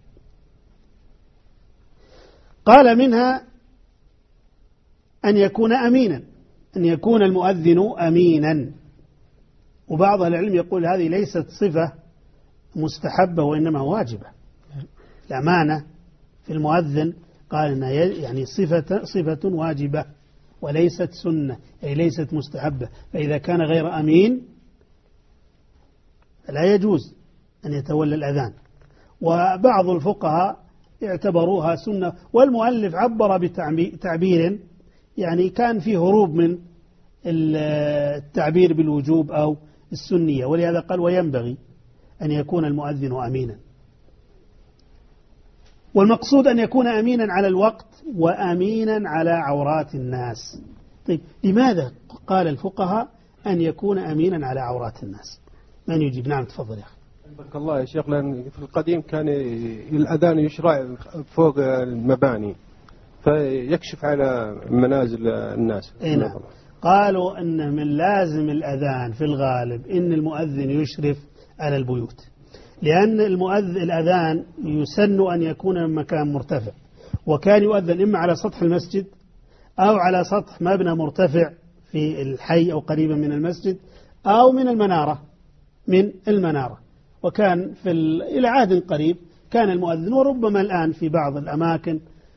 قال منها أن يكون أمينا، أن يكون المؤذن أمينا. وبعض العلم يقول هذه ليست صفة مستحبة وإنما واجبة. الأمانة في المؤذن قال إنها يعني صفة, صفة واجبة وليست سنة، أي ليست مستحبة، فإذا كان غير أمين لا يجوز أن يتولى الأذان. وبعض الفقهاء اعتبروها سنة، والمؤلف عبر بتعبير يعني كان فيه هروب من التعبير بالوجوب أو السنية، ولهذا قال وينبغي أن يكون المؤذن أمينا. والمقصود أن يكون أمينا على الوقت وأمينا على عورات الناس. طيب لماذا قال الفقهاء أن يكون أمينا على عورات الناس؟ من يجيب؟ نعم تفضل يا أخي. بارك الله يا شيخ. لأن في القديم كان الأذان يشرع فوق المباني فيكشف على منازل الناس. نعم. قالوا أن من لازم الأذان في الغالب إن المؤذن يشرف على البيوت، لأن المؤذن الأذان يسن أن يكون من مكان مرتفع، وكان يؤذن إما على سطح المسجد أو على سطح مبنى مرتفع في الحي أو قريبا من المسجد أو من المنارة من المنارة. وكان في إلى عهد قريب كان المؤذن، وربما الآن في بعض الأماكن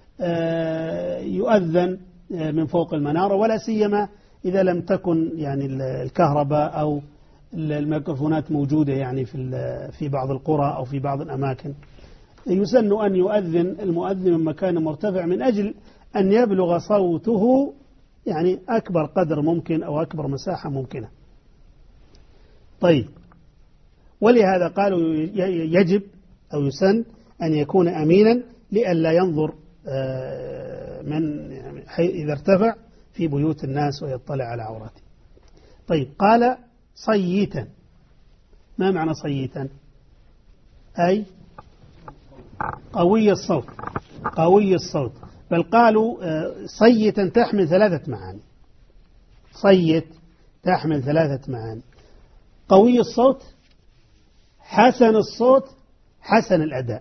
يؤذن من فوق المنارة، ولا سيما إذا لم تكن يعني الكهرباء أو الميكروفونات موجودة يعني في في بعض القرى أو في بعض الأماكن. يسن أن يؤذن المؤذن من مكان مرتفع من أجل أن يبلغ صوته يعني أكبر قدر ممكن أو أكبر مساحة ممكنة. طيب، ولهذا قالوا يجب أو يسن أن يكون أمينا لئلا ينظر من إذا ارتفع في بيوت الناس ويطلع على عوراته. طيب، قال صيتا. ما معنى صيتا؟ أي قوي الصوت، قوي الصوت. بل قالوا صيتا تحمل ثلاثة معاني. صيت تحمل ثلاثة معاني: قوي الصوت، حسن الصوت، حسن الأداء.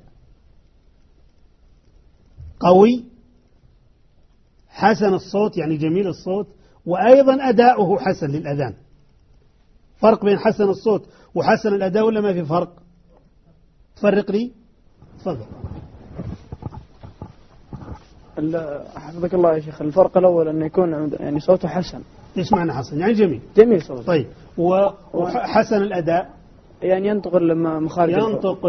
قوي، حسن الصوت يعني جميل الصوت، وأيضا أداؤه حسن للأذان. فرق بين حسن الصوت وحسن الأداء ولا ما في فرق؟ تفرق لي؟ تفضل. حفظك الله يا شيخ. الفرق الأول أنه يكون يعني صوته حسن. إيش معنى حسن؟ يعني جميل. جميل صوته. طيب، وحسن الأداء يعني ينطق لما مخارج ينطق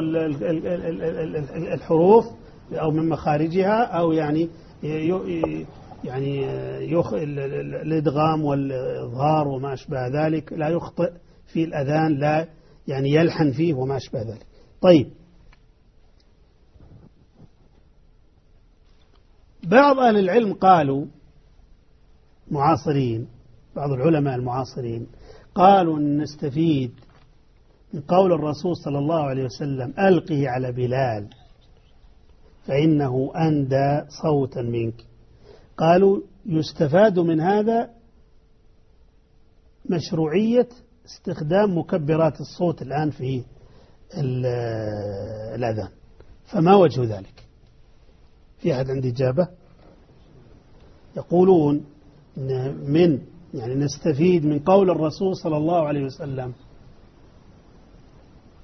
الحروف أو من مخارجها، أو يعني يعني يخ الإدغام والإظهار وما أشبه ذلك، لا يخطئ في الأذان، لا يعني يلحن فيه وما أشبه ذلك. طيب، بعض أهل العلم قالوا معاصرين، بعض العلماء المعاصرين قالوا أن نستفيد من قول الرسول صلى الله عليه وسلم: ألقه على بلال فإنه أندى صوتا منك. قالوا يستفاد من هذا مشروعية استخدام مكبرات الصوت الآن في الأذان. فما وجه ذلك؟ في أحد عنده إجابة؟ يقولون من يعني نستفيد من قول الرسول صلى الله عليه وسلم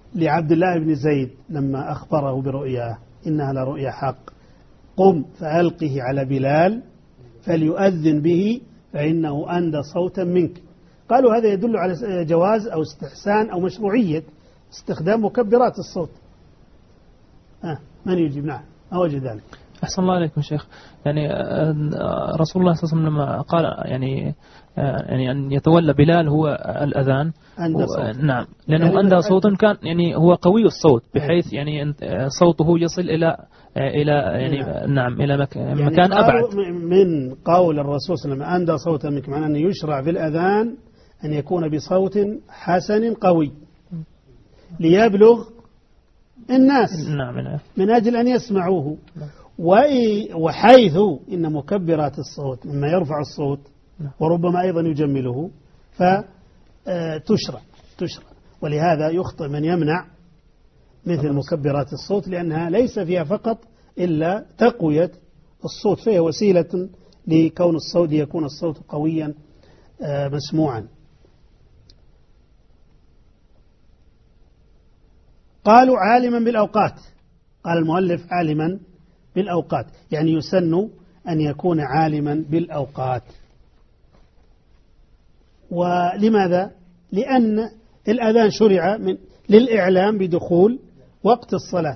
لعبد الله بن زيد لما أخبره برؤياه إنها لرؤيا حق، قم فألقه على بلال فليؤذن به فإنه أندى صوتا منك. قالوا هذا يدل على جواز أو استحسان أو مشروعية استخدام مكبرات الصوت. آه من يجيب؟ نعم ما وجه ذلك. أحسن الله عليكم شيخ. يعني رسول الله صلى الله عليه وسلم لما قال يعني يعني أن يتولى بلال هو الأذان أندى صوت. نعم لأنه يعني أندى صوتا كان يعني هو قوي الصوت بحيث يعني صوته يصل إلى إلى يعني نعم, نعم إلى مك يعني مكان أبعد. من قول الرسول صلى الله عليه وسلم أندى صوتا منك معناه أن يشرع في الأذان أن يكون بصوت حسن قوي ليبلغ الناس نعم من أجل أن يسمعوه. وحيث إن مكبرات الصوت مما يرفع الصوت وربما أيضا يجمله فتشرع تشرع ولهذا يخطئ من يمنع مثل مكبرات الصوت لأنها ليس فيها فقط إلا تقوية الصوت، فهي وسيلة لكون الصوت يكون الصوت قويا مسموعا. قالوا عالما بالأوقات، قال المؤلف عالما بالأوقات يعني يسن أن يكون عالما بالأوقات. ولماذا؟ لأن الأذان شرع من للإعلام بدخول وقت الصلاة،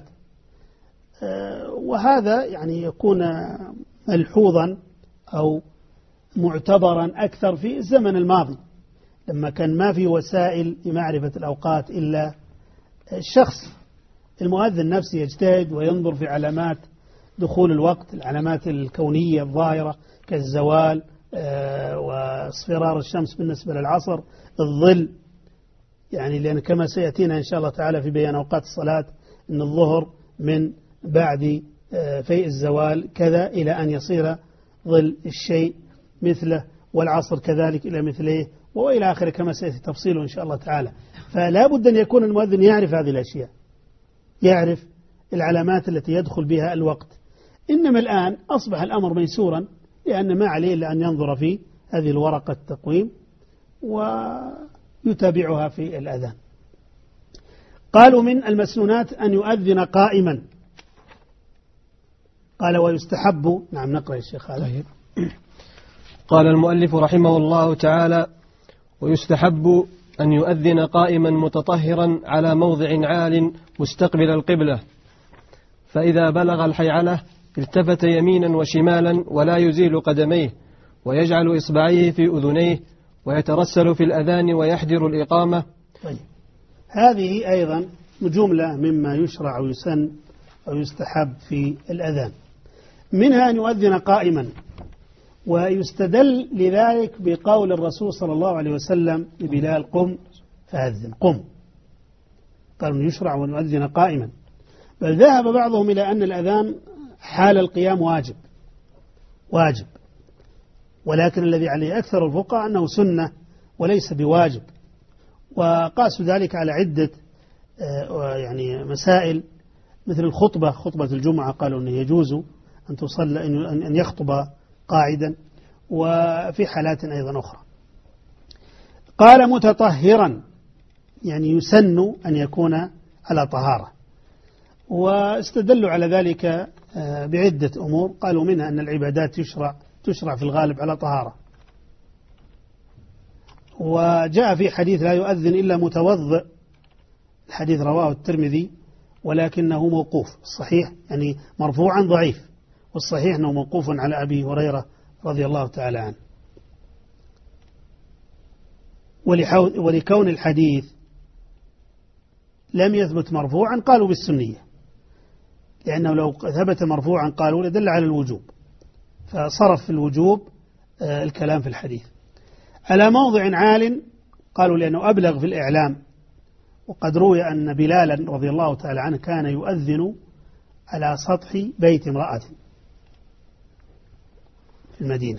وهذا يعني يكون ملحوظا أو معتبرا أكثر في الزمن الماضي لما كان ما في وسائل لمعرفة الأوقات إلا الشخص المؤذن نفسه يجتهد وينظر في علامات دخول الوقت، العلامات الكونية الظاهرة كالزوال واصفرار الشمس بالنسبة للعصر، الظل، يعني لأن كما سيأتينا إن شاء الله تعالى في بيان أوقات الصلاة أن الظهر من بعد فيء الزوال كذا إلى أن يصير ظل الشيء مثله، والعصر كذلك إلى مثله وإلى آخره كما سيأتي تفصيله إن شاء الله تعالى. فلا بد أن يكون المؤذن يعرف هذه الأشياء، يعرف العلامات التي يدخل بها الوقت. إنما الآن أصبح الأمر ميسورا لأن ما عليه إلا أن ينظر في هذه الورقة التقويم ويتابعها في الأذان. قالوا من المسنونات أن يؤذن قائما. قال ويستحب، نعم نقرأ الشيخ هذا. طيب. قال المؤلف رحمه الله تعالى ويستحب أن يؤذن قائما متطهرا على موضع عال مستقبل القبلة، فإذا بلغ الحيعلة التفت يمينا وشمالا ولا يزيل قدميه ويجعل إصبعيه في أذنيه ويترسل في الأذان ويحضر الإقامة. طيب. هذه أيضا جملة مما يشرع ويسن أو يستحب في الأذان، منها أن يؤذن قائما، ويستدل لذلك بقول الرسول صلى الله عليه وسلم لبلال قم فأذن، قم، قال يشرع أن يؤذن قائما. بل ذهب بعضهم إلى أن الأذان حال القيام واجب واجب ولكن الذي عليه أكثر الفقهاء أنه سنة وليس بواجب، وقاسوا ذلك على عدة يعني مسائل مثل الخطبة، خطبة الجمعة قالوا أنه يجوز أن تصلى أن يخطب قاعدا، وفي حالات أيضا أخرى. قال متطهرا يعني يسن أن يكون على طهارة، واستدلوا على ذلك بعدة أمور، قالوا منها أن العبادات تشرع تشرع في الغالب على طهارة، وجاء في حديث لا يؤذن إلا متوضئ، الحديث رواه الترمذي ولكنه موقوف، الصحيح يعني مرفوعا ضعيف، والصحيح أنه موقوف على أبي هريرة رضي الله تعالى عنه. ولكون الحديث لم يثبت مرفوعا قالوا بالسنية، لأنه لو ثبت مرفوعا قالوا لدل على الوجوب، فصرف في الوجوب الكلام في الحديث. على موضع عال قالوا لأنه أبلغ في الإعلام، وقد روي أن بلالا رضي الله تعالى عنه كان يؤذن على سطح بيت امرأة في المدينة.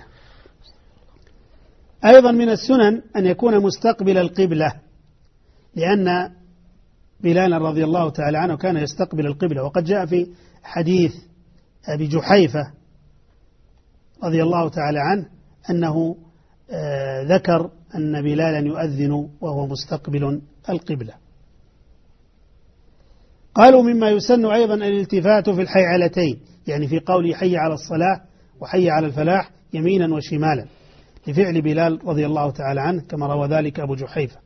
أيضا من السنن أن يكون مستقبل القبلة، لأن بلالا رضي الله تعالى عنه كان يستقبل القبلة، وقد جاء في حديث أبي جحيفة رضي الله تعالى عنه أنه ذكر أن بلالا يؤذن وهو مستقبل القبلة. قالوا مما يسن أيضا الالتفات في الحيعلتين، يعني في قوله حي على الصلاة وحي على الفلاح يمينا وشمالا، لفعل بلال رضي الله تعالى عنه كما روى ذلك أبو جحيفة.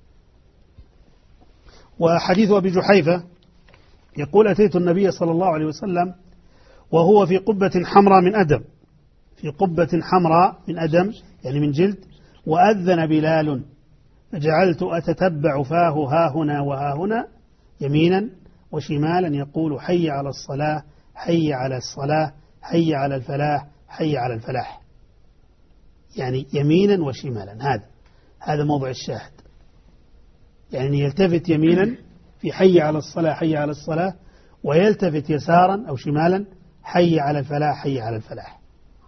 وحديث أبي جحيفة يقول أتيت النبي صلى الله عليه وسلم وهو في قبة حمراء من أدم، في قبة حمراء من أدم يعني من جلد، وأذن بلال فجعلت أتتبع فاه ها هنا وها هنا يمينا وشمالا يقول حي على الصلاة حي على الصلاة حي على الفلاح حي على الفلاح، يعني يمينا وشمالا. هذا هذا موضع الشاهد، يعني يلتفت يمينا في حي على الصلاة حي على الصلاة، ويلتفت يسارا أو شمالا حي على الفلاح حي على الفلاح.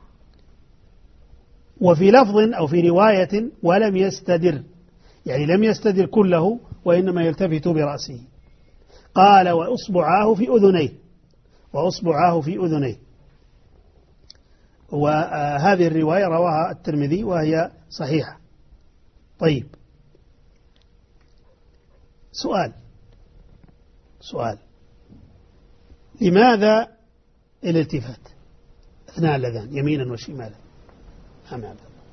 وفي لفظ أو في رواية ولم يستدر، يعني لم يستدر كله وإنما يلتفت برأسه. قال وأصبعاه في أذنيه، وأصبعاه في أذنيه. وهذه الرواية رواها الترمذي وهي صحيحة. طيب، سؤال سؤال لماذا الالتفات أثناء الأذان يمينا وشمالا؟ نعم عبد الله.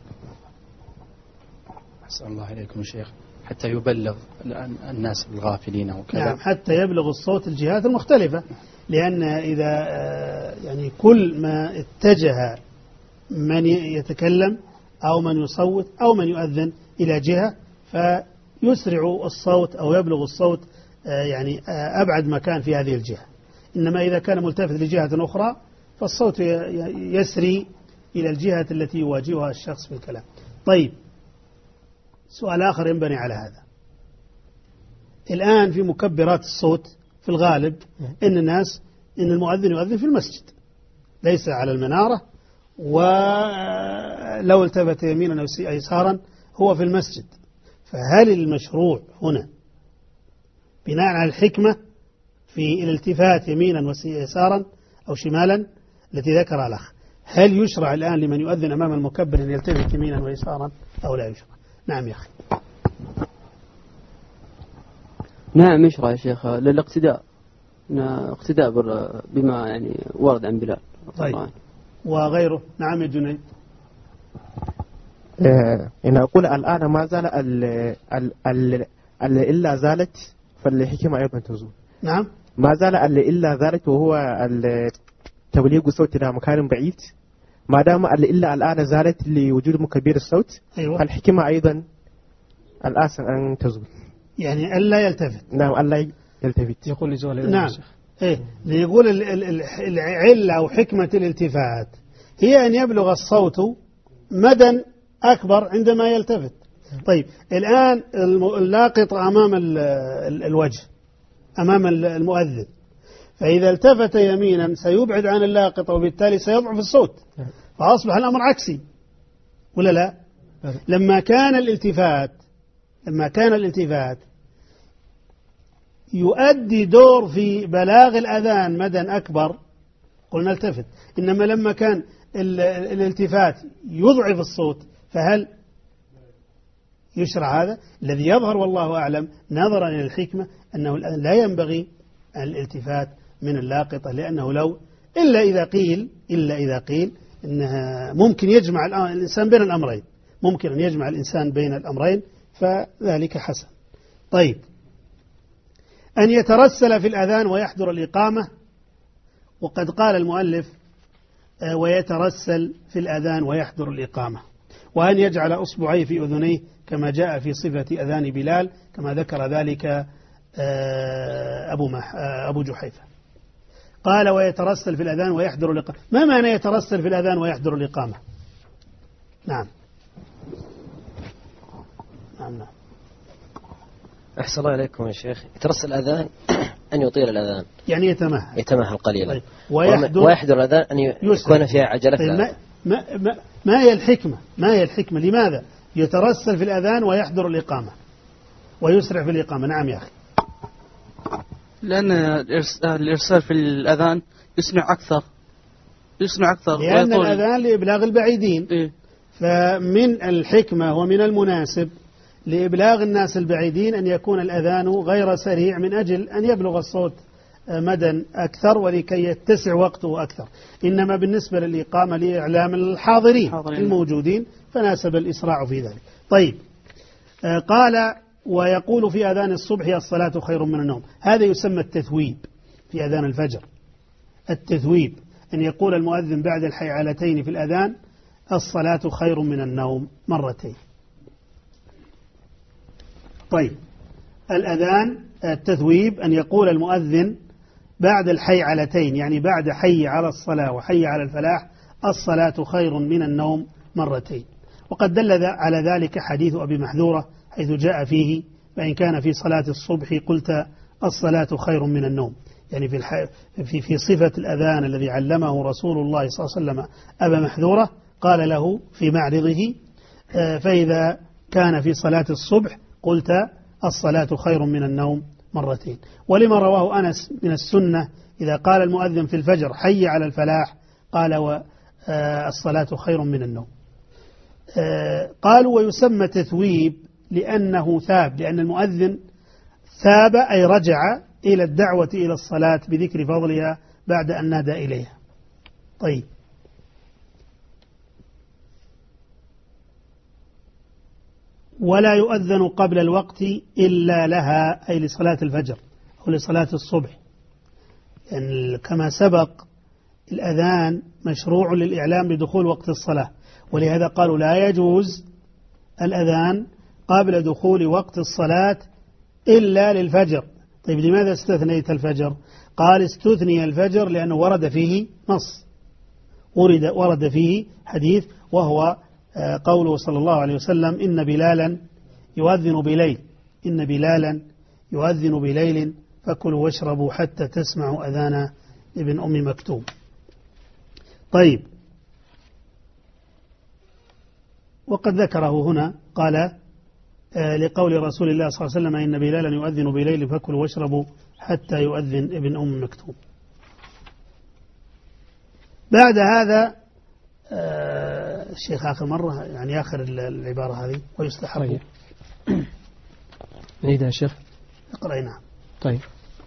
أحسن الله عليكم شيخ، حتى يبلغ الناس الغافلين وكذا. نعم، حتى يبلغ الصوت الجهات المختلفة، لأن إذا يعني كل ما اتجه من يتكلم أو من يصوت أو من يؤذن إلى جهة فيسرع الصوت أو يبلغ الصوت يعني أبعد مكان في هذه الجهة. إنما إذا كان ملتفت لجهة أخرى فالصوت يسري إلى الجهة التي يواجهها الشخص في الكلام. طيب، سؤال آخر ينبني على هذا. الآن في مكبرات الصوت في الغالب إن الناس إن المؤذن يؤذن في المسجد ليس على المنارة، ولو التفت يمينا أو يسارا هو في المسجد. فهل المشروع هنا بناء على الحكمة في الالتفات يمينا ويسارا أو شمالا التي ذكرها الأخ، هل يشرع الآن لمن يؤذن أمام المكبر أن يلتفت يمينا ويسارا أو لا يشرع؟ نعم يا أخي. نعم يشرع يا شيخ للاقتداء، اقتداء بما يعني ورد عن بلال. طيب، وغيره؟ نعم يا جنيد. إن أقول الآن ما زال ال ال ال ال إلا زالت فالحكمة أيضا تزول. نعم، ما زال ال إلا زالت وهو تبليغ صوت إلى مكان بعيد، ما دام ال إلا الآن زالت لوجود مكبر الصوت. أيوة. فالحكمة أيضا الآن أن تزول، يعني ألا يلتفت. نعم، ألا يلتفت. يقول لزول. نعم، إيه يقول العلة أو حكمة الالتفات هي أن يبلغ الصوت مدى أكبر عندما يلتفت. طيب، الآن اللاقط أمام الوجه أمام المؤذن، فإذا التفت يمينا سيبعد عن اللاقط وبالتالي سيضعف الصوت، فأصبح الأمر عكسي ولا لا؟ لما كان الالتفات لما كان الالتفات يؤدي دور في بلاغ الأذان مدى أكبر قلنا التفت، إنما لما كان الالتفات يضعف الصوت فهل يشرع هذا؟ الذي يظهر والله أعلم نظرا إلى الحكمة أنه الآن لا ينبغي الالتفات من اللاقطة، لأنه لو إلا إذا قيل إلا إذا قيل إنها ممكن يجمع الإنسان بين الأمرين، ممكن أن يجمع الإنسان بين الأمرين فذلك حسن. طيب، أن يترسل في الأذان ويحضر الإقامة، وقد قال المؤلف ويترسل في الأذان ويحضر الإقامة، وأن يجعل أصبعيه في أذنيه كما جاء في صفة أذان بلال كما ذكر ذلك أبو, مح أبو جحيفة. قال ويترسل في الأذان ويحضر الإقامة. ما معنى يترسل في الأذان ويحضر الإقامة؟ نعم نعم نعم. أحسن الله إليكم يا شيخ. يترسل الأذان أن يطيل الأذان، يعني يتمهل يتمهل قليلا. طيب. ويحضر, ويحضر الأذان أن يكون فيها عجلة. طيب. ما, ما, ما, ما هي الحكمة ما هي الحكمة لماذا يترسل في الأذان ويحضر الإقامة ويسرع في الإقامة؟ نعم يا أخي. لأن الإرسال في الأذان يسمع أكثر يسمع أكثر لأن الأذان لإبلاغ البعيدين. إيه؟ فمن الحكمة ومن المناسب لإبلاغ الناس البعيدين أن يكون الأذان غير سريع من أجل أن يبلغ الصوت مدى أكثر ولكي يتسع وقته أكثر. إنما بالنسبة للإقامة لإعلام الحاضرين حاضرين. الموجودين فناسب الإسراع في ذلك. طيب، قال ويقول في أذان الصبح الصلاة خير من النوم. هذا يسمى التثويب في أذان الفجر. التثويب أن يقول المؤذن بعد الحيعلتين في الأذان الصلاة خير من النوم مرتين. طيب، الأذان التثويب أن يقول المؤذن بعد الحيعلتين، يعني بعد حي على الصلاة وحي على الفلاح الصلاة خير من النوم مرتين. وقد دل على ذلك حديث أبي محذورة حيث جاء فيه فإن كان في صلاة الصبح قلت الصلاة خير من النوم، يعني في, الح... في, في صفة الأذان الذي علمه رسول الله صلى الله عليه وسلم أبا محذورة قال له في معرضه فإذا كان في صلاة الصبح قلت الصلاة خير من النوم مرتين. ولما رواه أنس من السنة إذا قال المؤذن في الفجر حي على الفلاح قال والصلاة خير من النوم. قالوا ويسمى تثويب لأنه ثاب، لأن المؤذن ثاب أي رجع إلى الدعوة إلى الصلاة بذكر فضلها بعد أن نادى إليها. طيب، ولا يؤذن قبل الوقت إلا لها أي لصلاة الفجر أو لصلاة الصبح، يعني كما سبق الأذان مشروع للإعلام بدخول وقت الصلاة، ولهذا قالوا لا يجوز الأذان قبل دخول وقت الصلاة إلا للفجر. طيب، لماذا استثنيت الفجر؟ قال استثني الفجر لأنه ورد فيه نص، ورد, ورد فيه حديث وهو قوله صلى الله عليه وسلم إن بلالا يؤذن بليل إن بلالا يؤذن بليل فكلوا واشربوا حتى تسمعوا أذان ابن أم مكتوم. طيب، وقد ذكره هنا قال لقول رسول الله صلى الله عليه وسلم إن بلالا يؤذن بليل فكلوا واشربوا حتى يؤذن ابن أم مكتوم. بعد هذا الشيخ آخر مرة يعني آخر العبارة هذه ويستحب. طيب. نعيدها يا شيخ. اقرأ. نعم. طيب،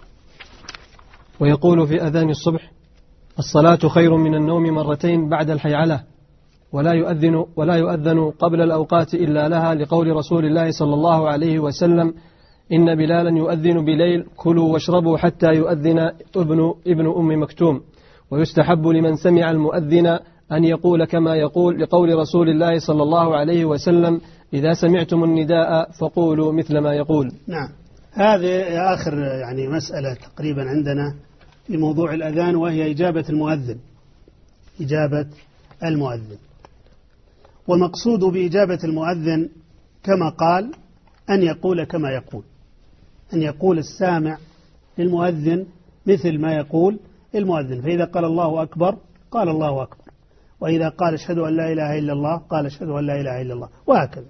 ويقول في أذان الصبح الصلاة خير من النوم مرتين بعد الحيعلة، ولا يؤذن ولا يؤذن قبل الأوقات إلا لها لقول رسول الله صلى الله عليه وسلم إن بلالا يؤذن بليل كلوا واشربوا حتى يؤذن ابن ابن أم مكتوم. ويستحب لمن سمع المؤذن أن يقول كما يقول لقول رسول الله صلى الله عليه وسلم إذا سمعتم النداء فقولوا مثل ما يقول. نعم، هذه آخر يعني مسألة تقريبا عندنا في موضوع الأذان، وهي إجابة المؤذن إجابة المؤذن والمقصود بإجابة المؤذن كما قال أن يقول كما يقول أن يقول السامع للمؤذن مثل ما يقول المؤذن. فإذا قال الله أكبر قال الله أكبر، وإذا قال أشهد أن لا إله إلا الله قال أشهد أن لا إله إلا الله، وهكذا.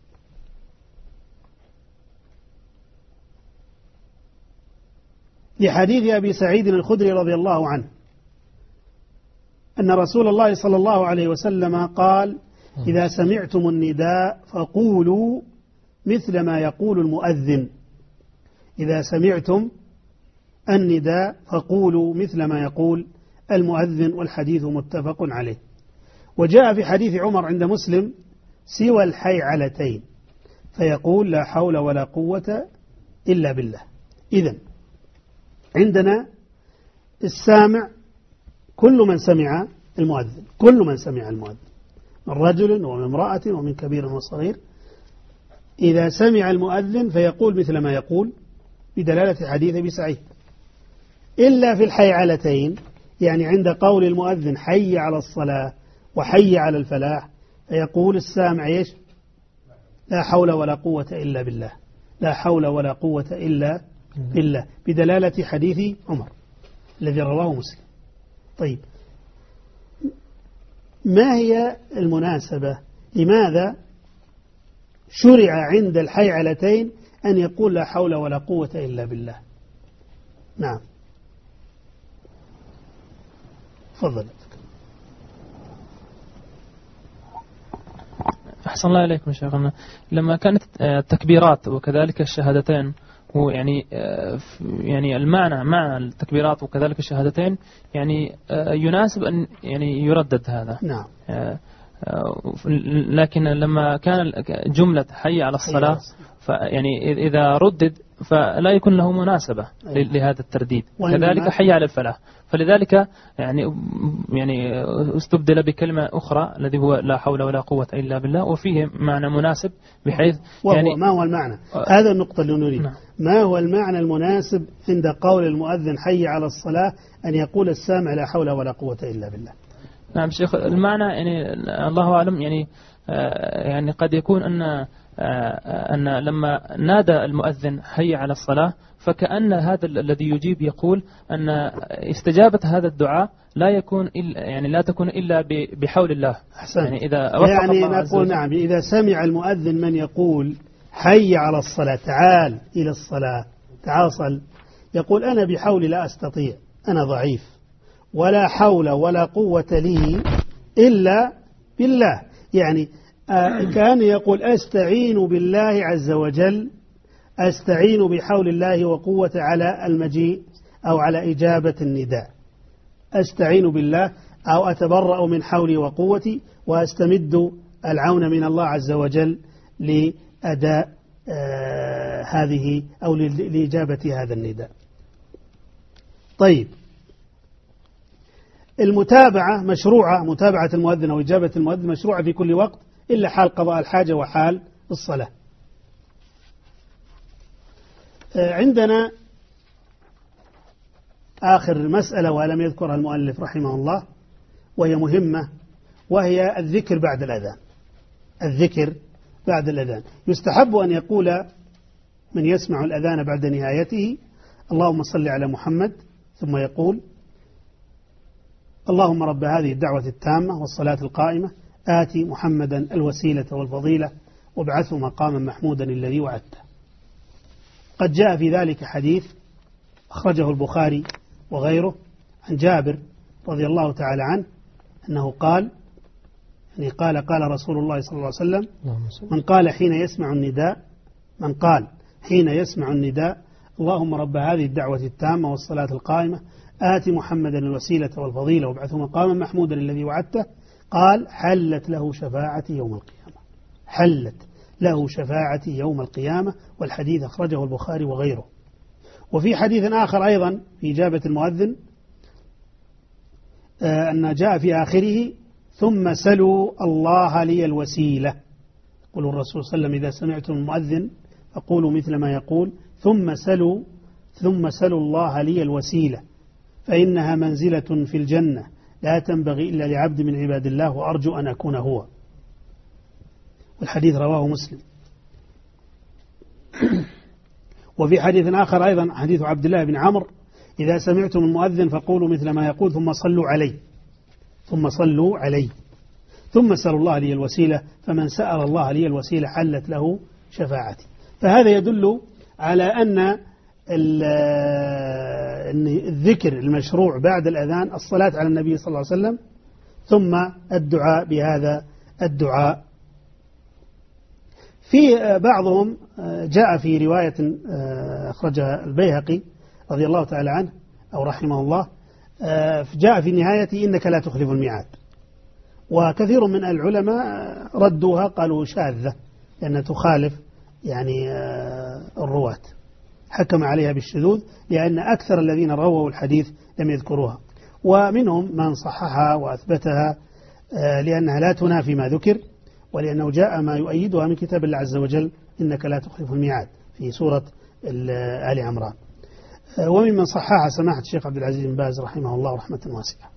لحديث أبي سعيد الخدري رضي الله عنه أن رسول الله صلى الله عليه وسلم قال إذا سمعتم النداء فقولوا مثل ما يقول المؤذن. إذا سمعتم النداء فقولوا مثل ما يقول المؤذن، والحديث متفق عليه. وجاء في حديث عمر عند مسلم سوى الحيعلتين فيقول لا حول ولا قوة إلا بالله. إذن عندنا السامع كل من سمع المؤذن كل من سمع المؤذن من رجل ومن امرأة ومن كبير وصغير، إذا سمع المؤذن فيقول مثل ما يقول بدلالة حديث أبي سعيد، إلا في الحيعلتين، يعني عند قول المؤذن حي على الصلاة وحي على الفلاح فيقول السامع إيش؟ لا حول ولا قوة إلا بالله لا حول ولا قوة إلا بالله بدلالة حديث عمر الذي رواه مسلم. طيب، ما هي المناسبة؟ لماذا شرع عند الحيعلتين أن يقول لا حول ولا قوة إلا بالله؟ نعم، تفضل. أحسن الله إليكم شيخنا. لما كانت التكبيرات وكذلك الشهادتين ويعني يعني المعنى معنى التكبيرات وكذلك الشهادتين يعني يناسب أن يعني يردد هذا. نعم. لكن لما كان جملة حي على الصلاة يعني إذا ردد فلا يكون له مناسبة لهذا الترديد. كذلك حي على الفلاح، فلذلك يعني يعني استبدل بكلمة أخرى الذي هو لا حول ولا قوة إلا بالله، وفيه معنى مناسب بحيث يعني ما هو المعنى؟ هذا النقطة اللي نريد. نعم. ما هو المعنى المناسب عند قول المؤذن حي على الصلاة أن يقول السامع لا حول ولا قوة إلا بالله؟ نعم شيخ، المعنى يعني الله أعلم يعني يعني قد يكون أن أن لما نادى المؤذن حي على الصلاة فكأن هذا الذي يجيب يقول أن استجابة هذا الدعاء لا يكون إلا يعني لا تكون إلا بحول الله. أحسن. يعني إذا يعني نقول نعم إذا سمع المؤذن من يقول حي على الصلاة، تعال إلى الصلاة، تعال صل، يقول أنا بحولي لا أستطيع، أنا ضعيف ولا حول ولا قوة لي إلا بالله. يعني كان يقول أستعين بالله عز وجل، أستعين بحول الله وقوة على المجيء أو على إجابة النداء، أستعين بالله أو أتبرأ من حولي وقوتي وأستمد العون من الله عز وجل لأداء آه هذه أو لإجابة هذا النداء. طيب، المتابعة مشروعة، متابعة المؤذن أو إجابة المؤذن مشروعة في كل وقت إلا حال قضاء الحاجة وحال الصلاة. عندنا آخر مسألة ولم يذكرها المؤلف رحمه الله وهي مهمة، وهي الذكر بعد الأذان. الذكر بعد الأذان يستحب أن يقول من يسمع الأذان بعد نهايته اللهم صل على محمد، ثم يقول اللهم رب هذه الدعوة التامة والصلاة القائمة آتي محمدا الوسيلة والفضيلة وابعثه مقاما محمودا الذي وعدته. قد جاء في ذلك حديث أخرجه البخاري وغيره عن جابر رضي الله تعالى عنه أنه قال يعني قال قال رسول الله صلى الله عليه وسلم من قال حين يسمع النداء من قال حين يسمع النداء اللهم رب هذه الدعوة التامة والصلاة القائمة آتي محمدا الوسيلة والفضيلة وابعثه مقاما محمودا الذي وعدته، قال حلت له شفاعتي يوم القيامة، حلت له شفاعتي يوم القيامة. والحديث أخرجه البخاري وغيره. وفي حديث آخر أيضا في إجابة المؤذن آه أن جاء في آخره ثم سلوا الله لي الوسيلة. يقول الرسول صلى الله عليه وسلم إذا سمعتم المؤذن فقولوا مثل ما يقول ثم سلوا ثم سلوا الله لي الوسيلة فإنها منزلة في الجنة لا تنبغي إلا لعبد من عباد الله وأرجو أن أكون هو. والحديث رواه مسلم. وفي حديث آخر أيضا حديث عبد الله بن عمرو إذا سمعتم المؤذن فقولوا مثل ما يقول ثم صلوا عليه ثم صلوا عليه ثم سألوا الله لي الوسيلة فمن سأل الله لي الوسيلة حلت له شفاعتي. فهذا يدل على أن الذكر المشروع بعد الأذان الصلاة على النبي صلى الله عليه وسلم ثم الدعاء بهذا الدعاء. في بعضهم جاء في رواية أخرجها البيهقي رضي الله تعالى عنه أو رحمه الله جاء في نهاية إنك لا تخلف الميعاد، وكثير من العلماء ردوها قالوا شاذة لأنها تخالف يعني الرواة، حكم عليها بالشذوذ لأن أكثر الذين رووا الحديث لم يذكروها، ومنهم من صححها وأثبتها لأنها لا تنافي ما ذكر ولأنه جاء ما يؤيدها من كتاب الله عز وجل إنك لا تخلف الميعاد في سورة آل عمران. وممن صححها سماحة الشيخ عبد العزيز بن باز رحمه الله رحمة واسعة.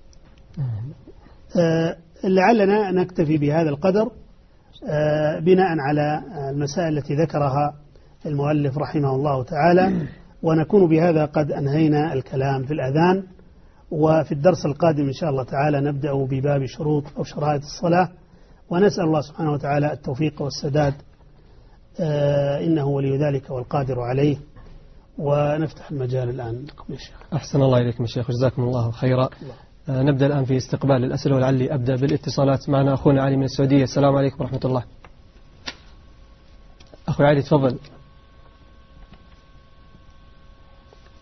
لعلنا نكتفي بهذا القدر بناء على المسائل التي ذكرها المؤلف رحمه الله تعالى، ونكون بهذا قد أنهينا الكلام في الأذان. وفي الدرس القادم إن شاء الله تعالى نبدأ بباب شروط أو شرائط الصلاة، ونسأل الله سبحانه وتعالى التوفيق والسداد آه إنه ولي ذلك والقادر عليه. ونفتح المجال الآن لكم يا شيخ. أحسن الله إليكم يا شيخ، جزاكم الله خيرا. آه نبدأ الآن في استقبال الأسئلة، ولعلي أبدأ بالاتصالات. معنا أخونا علي من السعودية. السلام عليكم ورحمة الله. أخوي علي تفضل.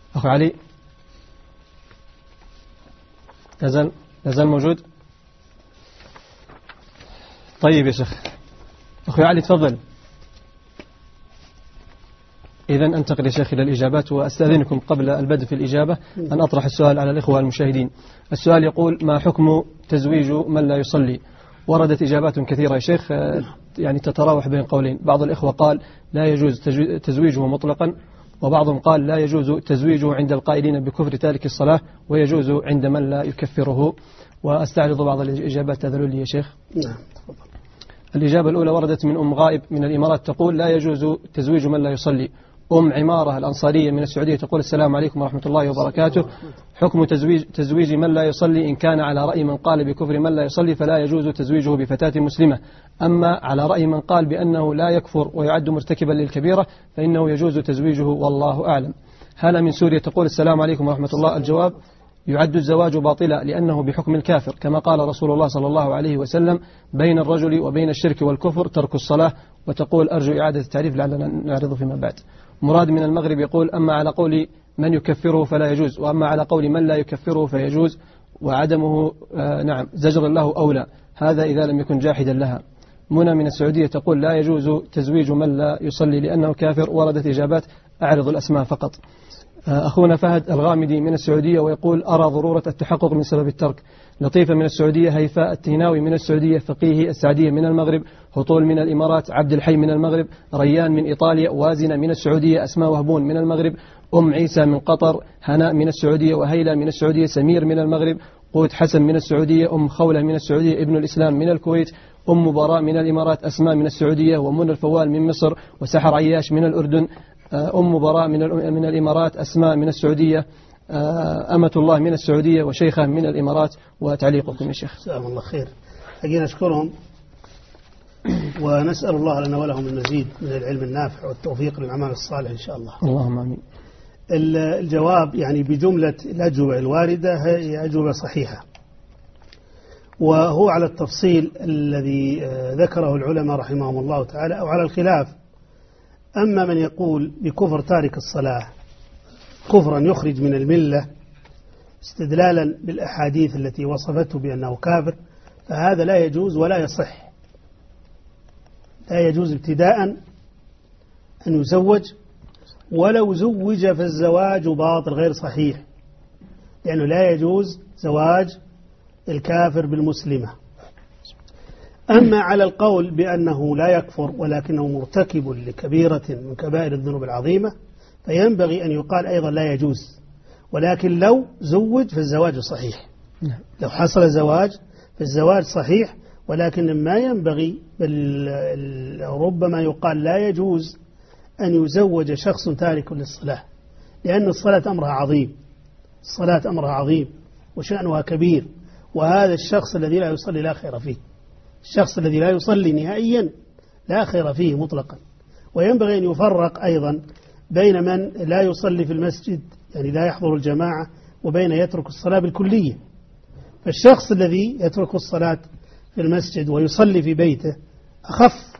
أخو علي نزل نزل موجود. طيب يا شيخ. أخي علي تفضل. إذا أنتقل يا شيخ إلى الإجابات، وأستأذنكم قبل البدء في الإجابة أن أطرح السؤال على الإخوة المشاهدين. السؤال يقول: ما حكم تزويج من لا يصلي؟ وردت إجابات كثيرة يا شيخ، يعني تتراوح بين قولين. بعض الإخوة قال لا يجوز تزويجه مطلقا، وبعضهم قال لا يجوز تزويجه عند القائلين بكفر تارك الصلاة، ويجوز عند من لا يكفره. وأستعرض بعض الإجابات تذلوا لي يا شيخ. نعم. الإجابة الأولى وردت من أم غائب من الإمارات تقول: لا يجوز تزويج من لا يصلي. أم عمارة الأنصارية من السعودية تقول: السلام عليكم ورحمة الله وبركاته. حكم تزويج, تزويج من لا يصلي: إن كان على رأي من قال بكفر من لا يصلي فلا يجوز تزويجه بفتاة مسلمة، أما على رأي من قال بأنه لا يكفر ويعد مرتكبا للكبيرة فإنه يجوز تزويجه والله أعلم. هلا من سوريا تقول: السلام عليكم ورحمة الله. الجواب: يعد الزواج باطلا لأنه بحكم الكافر، كما قال رسول الله صلى الله عليه وسلم: بين الرجل وبين الشرك والكفر ترك الصلاة. وتقول: أرجو إعادة التعريف لعلنا نعرضه فيما بعد. مراد من المغرب يقول: أما على قول من يكفره فلا يجوز، وأما على قول من لا يكفره فيجوز، وعدمه آه نعم زجر له أولى، هذا إذا لم يكن جاحدا لها. منى من السعودية تقول: لا يجوز تزويج من لا يصلي لأنه كافر. وردت إجابات أعرض الأسماء فقط. أخونا فهد الغامدي من السعودية ويقول: أرى ضرورة التحقق من سبب الترك. لطيفة من السعودية، هيفاء التهناوي من السعودية، فقيه السعدية من المغرب، هطول من الإمارات، عبد الحي من المغرب، ريان من إيطاليا، وازنة من السعودية، أسماء وهبون من المغرب، أم عيسى من قطر، هناء من السعودية، وهيلة من السعودية، سمير من المغرب، قوت حسن من السعودية، أم خولة من السعودية، ابن الإسلام من الكويت، أم براء من الإمارات، أسماء من السعودية، ومنى الفوال من مصر، وسحر عياش من الأردن، أم براء من من الإمارات، أسماء من السعودية، أمة الله من السعودية، وشيخة من الإمارات. وتعليقكم يا شيخ. جزاهم الله خير. حقيقة نشكرهم ونسأل الله لنا ولهم المزيد من العلم النافع والتوفيق للعمل الصالح إن شاء الله. اللهم آمين. الجواب يعني بجملة الأجوبة الواردة هي أجوبة صحيحة، وهو على التفصيل الذي ذكره العلماء رحمهم الله تعالى، أو على الخلاف. أما من يقول بكفر تارك الصلاة كفرا يخرج من الملة استدلالا بالأحاديث التي وصفته بأنه كافر، فهذا لا يجوز ولا يصح. لا يجوز ابتداء أن يزوج، ولو زوج فالزواج باطل غير صحيح، لأنه لا يجوز زواج الكافر بالمسلمة. أما على القول بأنه لا يكفر ولكنه مرتكب لكبيرة من كبائر الذنوب العظيمة، فينبغي أن يقال أيضا لا يجوز، ولكن لو زوج فالزواج صحيح. لو حصل زواج فالزواج صحيح، ولكن ما ينبغي بل ربما يقال لا يجوز أن يزوج شخص تارك للصلاة، لأن الصلاة أمرها عظيم. الصلاة أمرها عظيم وشأنها كبير، وهذا الشخص الذي لا يصلي لا خير فيه. الشخص الذي لا يصلي نهائيا لا خير فيه مطلقا. وينبغي أن يفرق أيضا بين من لا يصلي في المسجد، يعني لا يحضر الجماعة، وبين يترك الصلاة بالكلية. فالشخص الذي يترك الصلاة في المسجد ويصلي في بيته أخف،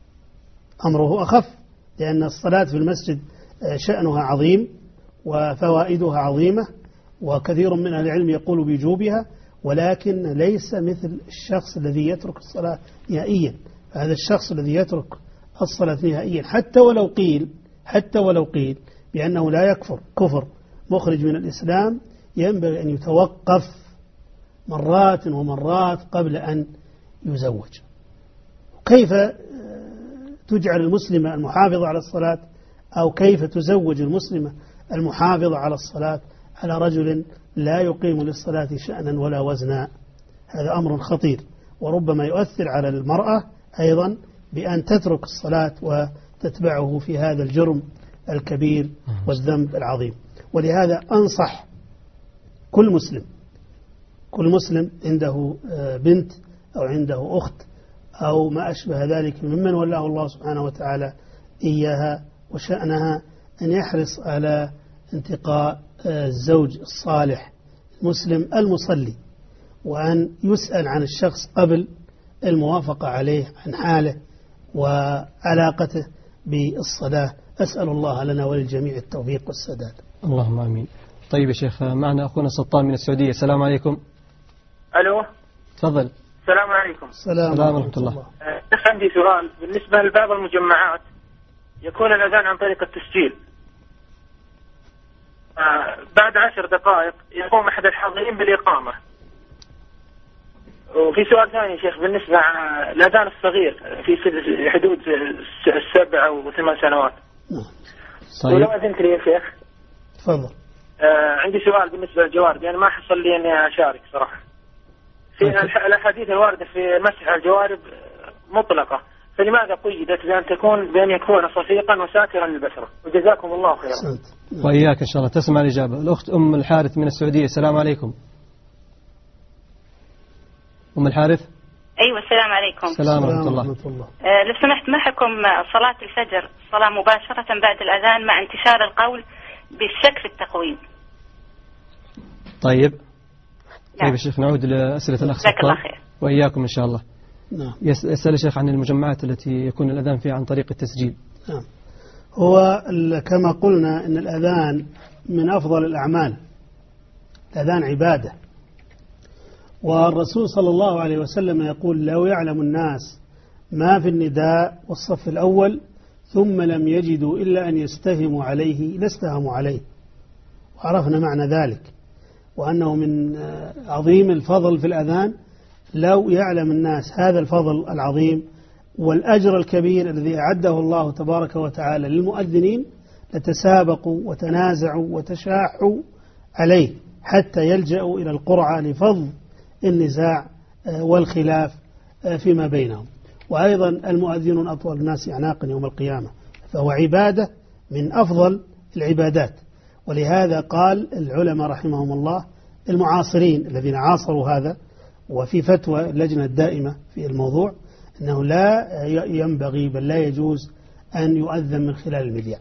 أمره أخف، لأن الصلاة في المسجد شأنها عظيم وفوائدها عظيمة، وكثير من أهل العلم يقول بوجوبها، ولكن ليس مثل الشخص الذي يترك الصلاة نهائيا. هذا الشخص الذي يترك الصلاة نهائيا حتى ولو قيل حتى ولو قيل بأنه لا يكفر كفر مخرج من الإسلام، ينبغي أن يتوقف مرات ومرات قبل أن يزوج. كيف تجعل المسلمة المحافظة على الصلاة، أو كيف تزوج المسلمة المحافظة على الصلاة على رجل لا يقيم للصلاة شأنا ولا وزنا؟ هذا أمر خطير، وربما يؤثر على المرأة أيضا بأن تترك الصلاة وتتبعه في هذا الجرم الكبير والذنب العظيم. ولهذا أنصح كل مسلم كل مسلم عنده بنت أو عنده أخت أو ما أشبه ذلك ممن ولاه الله سبحانه وتعالى إياها وشأنها، أن يحرص على انتقاء الزوج الصالح المسلم المصلي، وأن يسأل عن الشخص قبل الموافقة عليه عن حاله وعلاقته بالصلاة. أسأل الله لنا وللجميع التوفيق والسداد. اللهم آمين. طيب يا شيخ، معنا أخونا سلطان من السعودية. السلام عليكم. ألو. تفضل. السلام عليكم. السلام ورحمة الله. أه عندي سؤال بالنسبة لبعض المجمعات يكون الأذان عن طريق التسجيل. أه بعد عشر دقائق يقوم أحد الحاضرين بالإقامة. وفي سؤال ثاني يا شيخ بالنسبة للأذان الصغير في حدود السبع أو ثمان سنوات. طيب. ولو أذنت لي يا شيخ. تفضل. آه عندي سؤال بالنسبة للجوارب، يعني ما حصل لي إني أشارك صراحة. في الأحاديث الواردة في مسح الجوارب مطلقة، فلماذا قيدت بأن تكون بأن يكون صفيقا وساترا للبشرة؟ وجزاكم الله خيرا. وإياك إن شاء الله. تسمع الإجابة. الأخت أم الحارث من السعودية. السلام عليكم. أم الحارث. أيوة السلام عليكم. السلام ورحمة الله. أه لو سمحت، ما حكم صلاة الفجر صلاة مباشرة بعد الأذان مع انتشار القول بالشك في التقويم؟ طيب. طيب يا شيخ، نعود لأسئلة الأخ جزاك الله خير. وإياكم إن شاء الله. نعم. يسأل الشيخ عن المجمعات التي يكون الأذان فيها عن طريق التسجيل. نعم. هو كما قلنا إن الأذان من أفضل الأعمال. الأذان عبادة، والرسول صلى الله عليه وسلم يقول: لو يعلم الناس ما في النداء والصف الأول ثم لم يجدوا إلا أن يستهموا عليه لاستهموا عليه. وعرفنا معنى ذلك، وأنه من عظيم الفضل في الأذان. لو يعلم الناس هذا الفضل العظيم والأجر الكبير الذي أعده الله تبارك وتعالى للمؤذنين لتسابقوا وتنازعوا وتشاحوا عليه حتى يلجأوا إلى القرعة لفض النزاع والخلاف فيما بينهم. وأيضا المؤذنون أطول الناس أعناقا يوم القيامة، فهو عبادة من أفضل العبادات. ولهذا قال العلماء رحمهم الله المعاصرين الذين عاصروا هذا، وفي فتوى اللجنة الدائمة في الموضوع، أنه لا ينبغي بل لا يجوز أن يؤذن من خلال المذياع،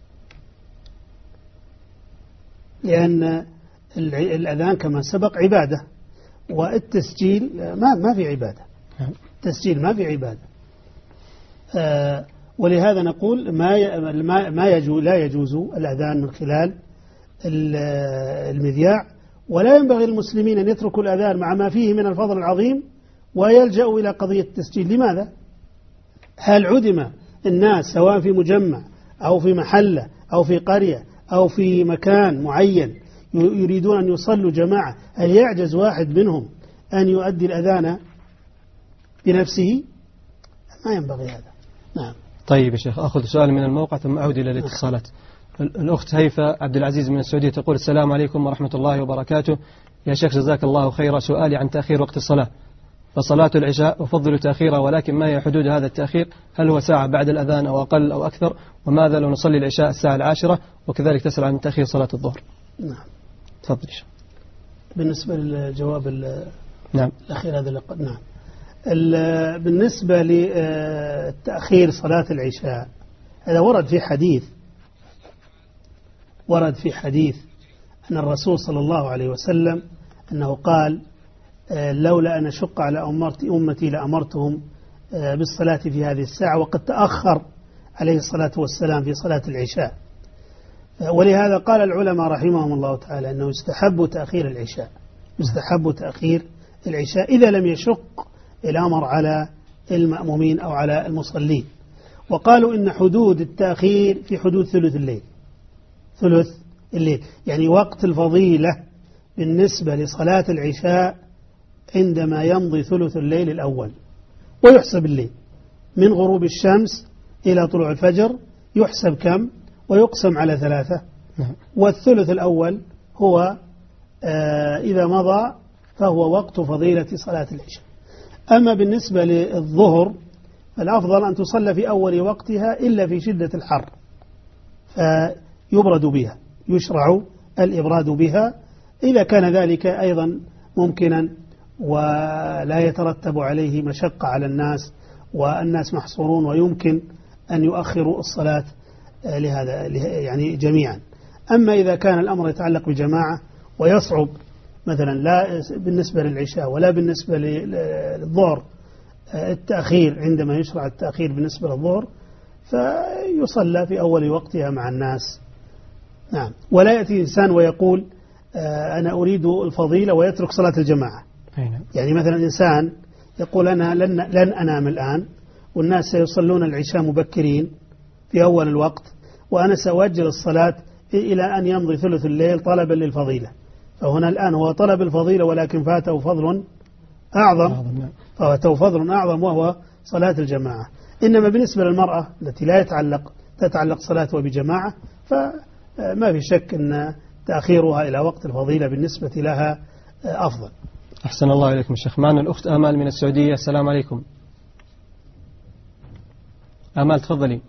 لأن الأذان كما سبق عبادة، والتسجيل ما ما في عبادة. التسجيل ما في عبادة. آه ولهذا نقول ما ما يجوز لا يجوز الأذان من خلال المذياع، ولا ينبغي للمسلمين أن يتركوا الأذان مع ما فيه من الفضل العظيم ويلجأوا إلى قضية التسجيل. لماذا؟ هل عدم الناس سواء في مجمع أو في محلة أو في قرية أو في مكان معين يريدون أن يصلوا جماعة، هل يعجز واحد منهم أن يؤدي الأذان بنفسه؟ ما ينبغي هذا. نعم. طيب يا شيخ، أخذ سؤال من الموقع ثم أعود إلى الاتصالات. الأخت هيفا عبد العزيز من السعودية تقول: السلام عليكم ورحمة الله وبركاته. يا شيخ جزاك الله خيرا، سؤالي عن تأخير وقت الصلاة. فصلاة العشاء أفضل تأخيرها، ولكن ما هي حدود هذا التأخير؟ هل هو ساعة بعد الأذان أو أقل أو أكثر؟ وماذا لو نصلي العشاء الساعة العاشرة؟ وكذلك تسأل عن تأخير صلاة الظهر. نعم. تفضل. بالنسبة للجواب نعم الأخير هذا اللي نعم بالنسبة لتأخير صلاة العشاء، هذا ورد في حديث ورد في حديث أن الرسول صلى الله عليه وسلم أنه قال: لولا أن أشق على أمتي لأمرتهم بالصلاة في هذه الساعة، وقد تأخر عليه الصلاة والسلام في صلاة العشاء. ولهذا قال العلماء رحمهم الله تعالى أنه يستحب تأخير العشاء يستحب تأخير العشاء إذا لم يشق الأمر على المأمومين أو على المصلين. وقالوا إن حدود التأخير في حدود ثلث الليل ثلث الليل يعني وقت الفضيلة بالنسبة لصلاة العشاء عندما يمضي ثلث الليل الأول، ويحسب الليل من غروب الشمس إلى طلوع الفجر، يحسب كم ويقسم على ثلاثة. والثلث الأول هو آه إذا مضى فهو وقت فضيلة صلاة العشاء. أما بالنسبة للظهر فالأفضل أن تصلى في أول وقتها إلا في شدة الحر، فيبرد بها، يشرع الإبراد بها إذا كان ذلك أيضا ممكنا ولا يترتب عليه مشقة على الناس والناس محصورون ويمكن أن يؤخروا الصلاة لهذا يعني جميعا. أما إذا كان الأمر يتعلق بجماعة ويصعب مثلا لا بالنسبة للعشاء ولا بالنسبة للظهر التأخير عندما يشرع التأخير بالنسبة للظهر، فيصلى في أول وقتها مع الناس نعم. ولا يأتي إنسان ويقول أنا أريد الفضيلة ويترك صلاة الجماعة. يعني مثلا إنسان يقول أنا لن, لن أنام الآن والناس سيصلون العشاء مبكرين في أول الوقت وأنا سأؤجل الصلاة إلى أن يمضي ثلث الليل طلبا للفضيلة. فهنا الآن هو طلب الفضيلة ولكن فاته فضل أعظم، فاته فضل أعظم وهو صلاة الجماعة. إنما بالنسبة للمرأة التي لا يتعلق تتعلق صلاتها بجماعة فما في شك أن تأخيرها إلى وقت الفضيلة بالنسبة لها أفضل. أحسن الله إليكم الشيخ. معنا الأخت آمال من السعودية. السلام عليكم. آمال تفضلي.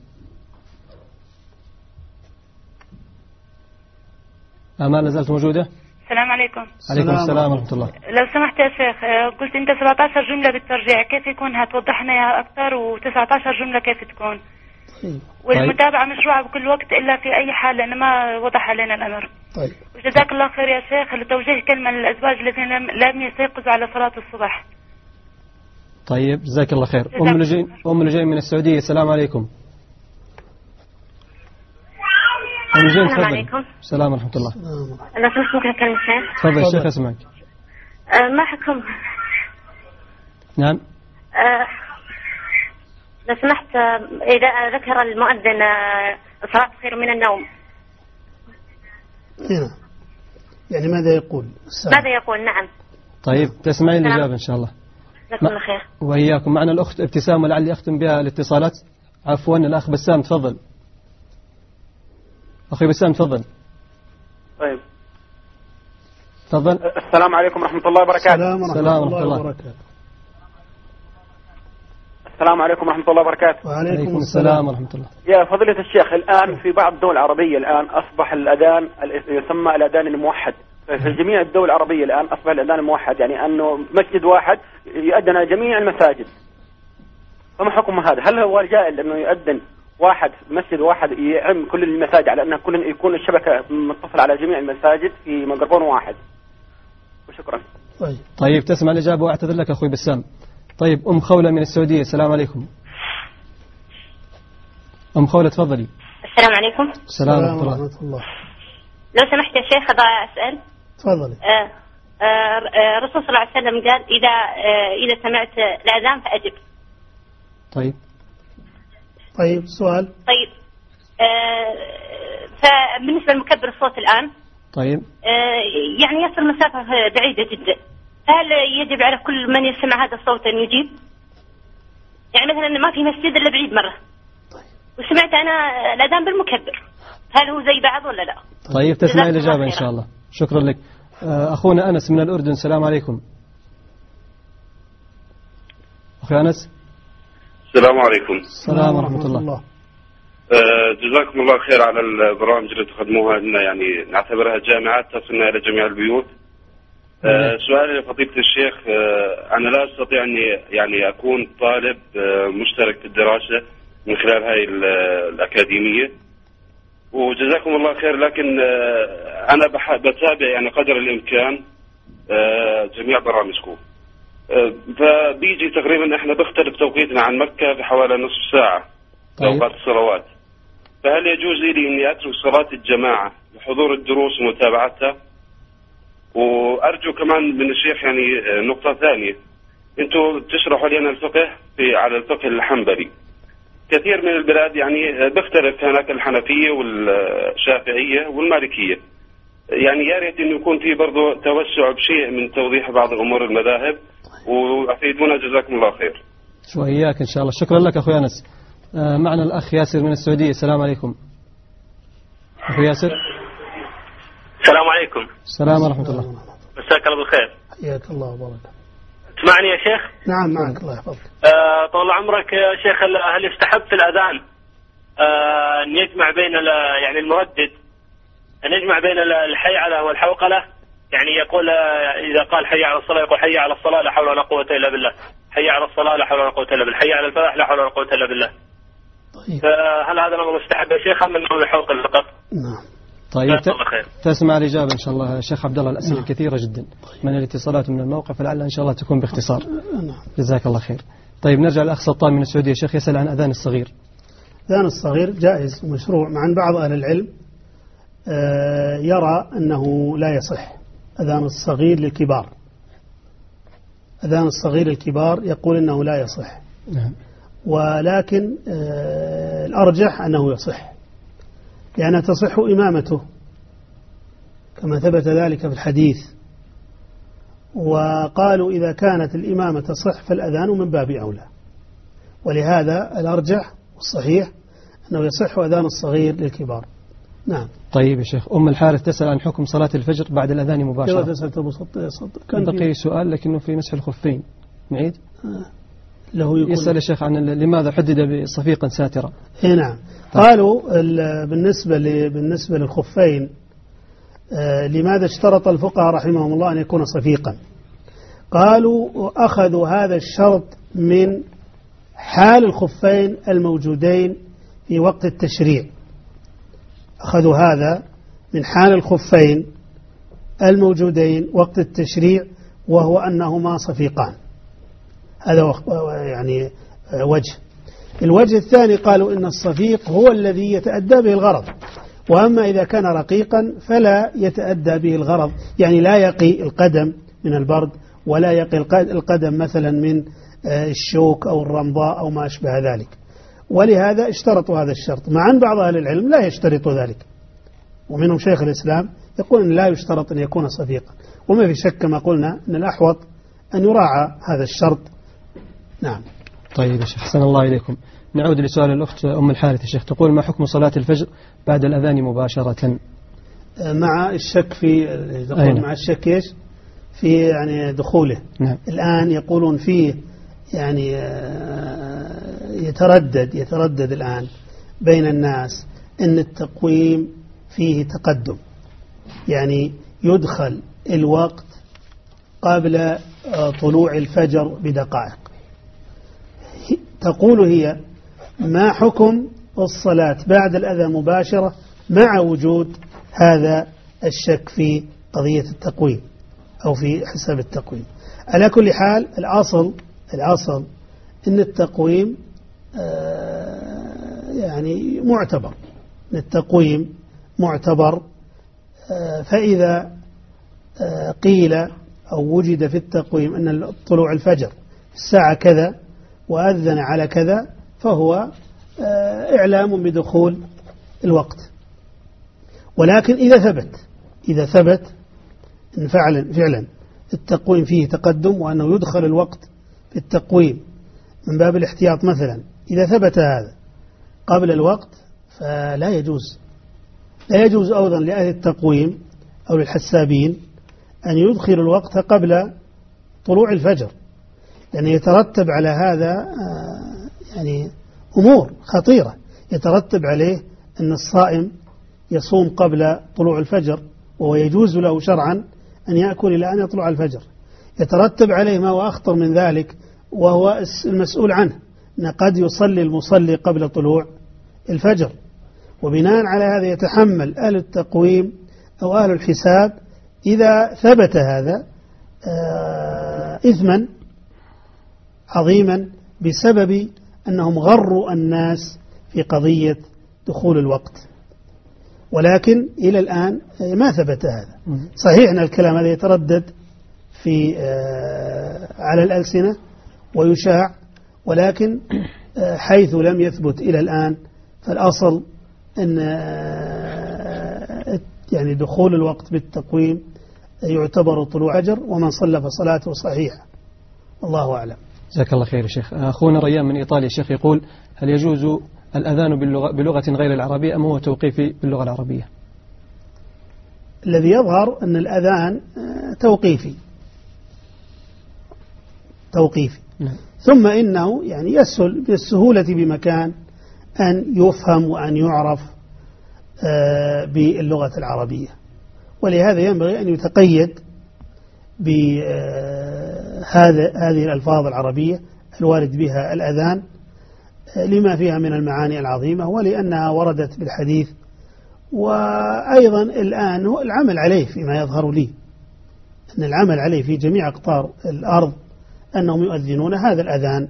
آمال لازالت موجودة؟ السلام عليكم. عليكم السلام ورحمة الله. لو سمحت يا شيخ، قلت أنت سبعة عشر جملة بالترجيع، كيف يكون هتوضح لنا إياها أكثر؟ وتسعة عشر جملة كيف تكون؟ طيب. والمتابعة مشروعة بكل وقت إلا في أي حال لأن ما وضح علينا الأمر. طيب. وجزاك الله خير يا شيخ لتوجيه كلمة للأزواج الذين لم, لم يستيقظوا على صلاة الصبح. طيب جزاك الله خير. أم لجين أم لجين من السعودية. السلام عليكم. أم لجين السلام عليكم. السلام ورحمة الله. لو سمحت ممكن أكلم الشيخ؟ تفضل الشيخ أسمعك. أه ما حكم؟ نعم. أه لو سمحت إذا ذكر المؤذن الصلاة خير من النوم. هنا يعني ماذا يقول؟ السلام. ماذا يقول؟ نعم. طيب تسمعين الإجابة إن شاء الله. جزاكم الله خير. وإياكم. معنا الأخت ابتسام ولعلي أختم بها الاتصالات. عفوا الأخ بسام تفضل. أخي بسام تفضل. طيب تفضل. السلام عليكم ورحمة الله وبركاته. السلام ورحمة الله وبركاته. السلام عليكم ورحمة الله وبركاته. وعليكم السلام ورحمة الله. يا فضيلة الشيخ، الآن في بعض الدول العربية الآن أصبح الأذان يسمى الأذان الموحد. في جميع الدول العربية الآن أصبح الأذان الموحد، يعني أنه مسجد واحد يؤذن جميع المساجد. فما حكم هذا؟ هل هو جائز أنه يؤذن واحد مسجد واحد يعم كل المساجد على أنها كل يكون الشبكة متصلة على جميع المساجد في ميكروفون واحد؟ وشكرا. طيب. طيب تسمع الإجابة وأعتذر لك أخوي بسام. طيب أم خولة من السعودية. السلام عليكم. أم خولة تفضلي. السلام عليكم. السلام ورحمة الله. لو سمحت يا شيخ أبغى أسأل. تفضلي. آه آه الرسول صلى الله عليه وسلم قال إذا آه إذا سمعت الأذان فأجب. طيب. طيب سؤال. طيب آه فبالنسبة لمكبر الصوت الآن. طيب. آه يعني يصل مسافة بعيدة جدا، هل يجب على كل من يسمع هذا الصوت أن يجيب؟ يعني مثلا ما في مسجد إلا بعيد مرة. طيب. وسمعت أنا الأذان بالمكبر، هل هو زي بعض ولا لا؟ طيب تسمعي الإجابة إن شاء الله. شكرا لك. أخونا أنس من الأردن. السلام عليكم. أخي أنس. السلام عليكم. السلام ورحمة الله. الله. أه جزاكم الله خير على البرامج اللي تقدموها لنا، يعني نعتبرها جامعات تصلنا إلى جميع البيوت. أه سؤالي لفضيلة الشيخ، أه أنا لا أستطيع أني يعني أكون طالب أه مشترك في الدراسة من خلال هاي الأكاديمية، وجزاكم الله خير، لكن أه أنا بتابع يعني قدر الإمكان أه جميع برامجكم. فبيجي تقريبا احنا بختلف توقيتنا عن مكة بحوالي نصف ساعة توقيت الصلوات، فهل يجوز لي اني اترك صلاة الجماعة لحضور الدروس ومتابعتها؟ وارجو كمان من الشيخ يعني نقطة ثانية، انتم تشرحوا لنا الفقه في على الفقه الحنبلي، كثير من البلاد يعني بختلف هناك الحنفية والشافعية والمالكية، يعني يا ريت انه يكون في برضه توسع بشيء من توضيح بعض امور المذاهب وافيدونا جزاكم الله خير. وإياك إن شاء الله. شكرا لك أخوي أنس. آه معنا الأخ ياسر من السعودية. السلام عليكم. أخوي ياسر. السلام عليكم. السلام ورحمة الله. مساك الله بالخير. حياك الله وبارك. تسمعني يا شيخ؟ نعم معك الله يحفظك. آه طول عمرك يا شيخ، هل يستحب في الأذان آه أن يجمع بين يعني المردد أن يجمع بين الحيعلة والحوقلة؟ يعني يقول إذا قال حي على الصلاة يقول حي على الصلاة لا حول ولا قوة إلا بالله، حي على الصلاة لا حول ولا قوة إلا بالله، حي على الفلاح لا حول ولا قوة إلا بالله. طيب. فهل هذا الأمر مستحب يا شيخ أم أنه الحوقلة فقط؟ نعم. طيب تسمع الإجابة إن شاء الله شيخ عبد الله. الأسئلة نعم. كثيرة جدا من الاتصالات من الموقع، فلعل إن شاء الله تكون باختصار. نعم. جزاك الله خير. طيب نرجع للأخ سلطان من السعودية. شيخ يسأل عن أذان الصغير. أذان الصغير جائز ومشروع، مع أن بعض أهل العلم يرى أنه لا يصح أذان الصغير للكبار. أذان الصغير للكبار يقول أنه لا يصح. نعم. ولكن الأرجح أنه يصح، لأنها تصح إمامته كما ثبت ذلك في الحديث. وقالوا إذا كانت الإمامة تصح فالأذان من باب أولى، ولهذا الأرجح والصحيح أنه يصح أذان الصغير للكبار. نعم. طيب يا شيخ، أم الحارث تسأل عن حكم صلاة الفجر بعد الأذان مباشرة. كان بقي سؤال لكنه في مسح الخفين، نعيد. آه. له يسأل الشيخ عن لماذا حدد بصفيقا ساترا. إيه نعم. طيب. قالوا بالنسبة بالنسبة للخفين آه لماذا اشترط الفقهاء رحمهم الله أن يكون صفيقا؟ قالوا أخذوا هذا الشرط من حال الخفين الموجودين في وقت التشريع. أخذوا هذا من حال الخفين الموجودين وقت التشريع، وهو أنهما صفيقان. هذا يعني وجه. الوجه الثاني قالوا إن الصفيق هو الذي يتأدى به الغرض، وأما إذا كان رقيقا فلا يتأدى به الغرض، يعني لا يقي القدم من البرد، ولا يقي القدم مثلا من الشوك أو الرمضاء أو ما أشبه ذلك. ولهذا اشترطوا هذا الشرط، مع أن بعض أهل العلم لا يشترط ذلك، ومنهم شيخ الإسلام يقول أن لا يشترط أن يكون صفيقا. وما في شك كما قلنا أن الأحوط أن يراعى هذا الشرط. نعم. طيب يا شيخ، حسن الله إليكم. نعود لسؤال الأخت أم الحارث. يا شيخ تقول ما حكم صلاة الفجر بعد الأذان مباشرة؟ مع الشك في مع الشك إيش في يعني دخوله. نعم. الآن يقولون فيه يعني يتردد يتردد الآن بين الناس أن التقويم فيه تقدم، يعني يدخل الوقت قبل طلوع الفجر بدقائق. تقول هي ما حكم الصلاة بعد الأذان مباشرة مع وجود هذا الشك في قضية التقويم أو في حساب التقويم؟ على كل حال الأصل الأصل إن التقويم يعني معتبر، إن التقويم معتبر. فإذا قيل أو وجد في التقويم أن طلوع الفجر الساعة كذا وأذن على كذا فهو إعلام بدخول الوقت. ولكن إذا ثبت إذا ثبت إن فعلا فعلا التقويم فيه تقدم وأنه يدخل الوقت في التقويم من باب الاحتياط مثلا، إذا ثبت هذا قبل الوقت فلا يجوز لا يجوز أيضا لأهل التقويم أو للحسابين أن يدخل الوقت قبل طلوع الفجر، لأن يترتب على هذا يعني أمور خطيرة. يترتب عليه أن الصائم يصوم قبل طلوع الفجر وهو يجوز له شرعا أن يأكل إلى أن يطلع الفجر. يترتب عليه ما هو أخطر من ذلك وهو المسؤول عنه، أن قد يصلي المصلي قبل طلوع الفجر. وبناء على هذا يتحمل أهل التقويم أو أهل الحساب إذا ثبت هذا إثما عظيما بسبب أنهم غروا الناس في قضية دخول الوقت. ولكن إلى الآن ما ثبت هذا. صحيح أن الكلام هذا يتردد في على الألسنة ويشاع، ولكن حيث لم يثبت إلى الآن فالأصل أن يعني دخول الوقت بالتقويم يعتبر طلوع أجر، ومن صلى فصلاته صحيحة. الله أعلم. جزاك الله خير يا شيخ. أخونا ريان من إيطاليا الشيخ يقول هل يجوز الأذان باللغة, بلغة غير العربية أم هو توقيفي باللغة العربية؟ الذي يظهر أن الأذان توقيفي توقيفي نعم. ثم إنه يعني يسهل بالسهولة بمكان أن يفهم وأن يعرف باللغة العربية، ولهذا ينبغي أن يتقيد بهذا هذه الألفاظ العربية الوارد بها الأذان لما فيها من المعاني العظيمة ولأنها وردت بالحديث. وأيضا الآن هو العمل عليه فيما يظهر لي أن العمل عليه في جميع أقطار الأرض أنهم يؤذنون هذا الأذان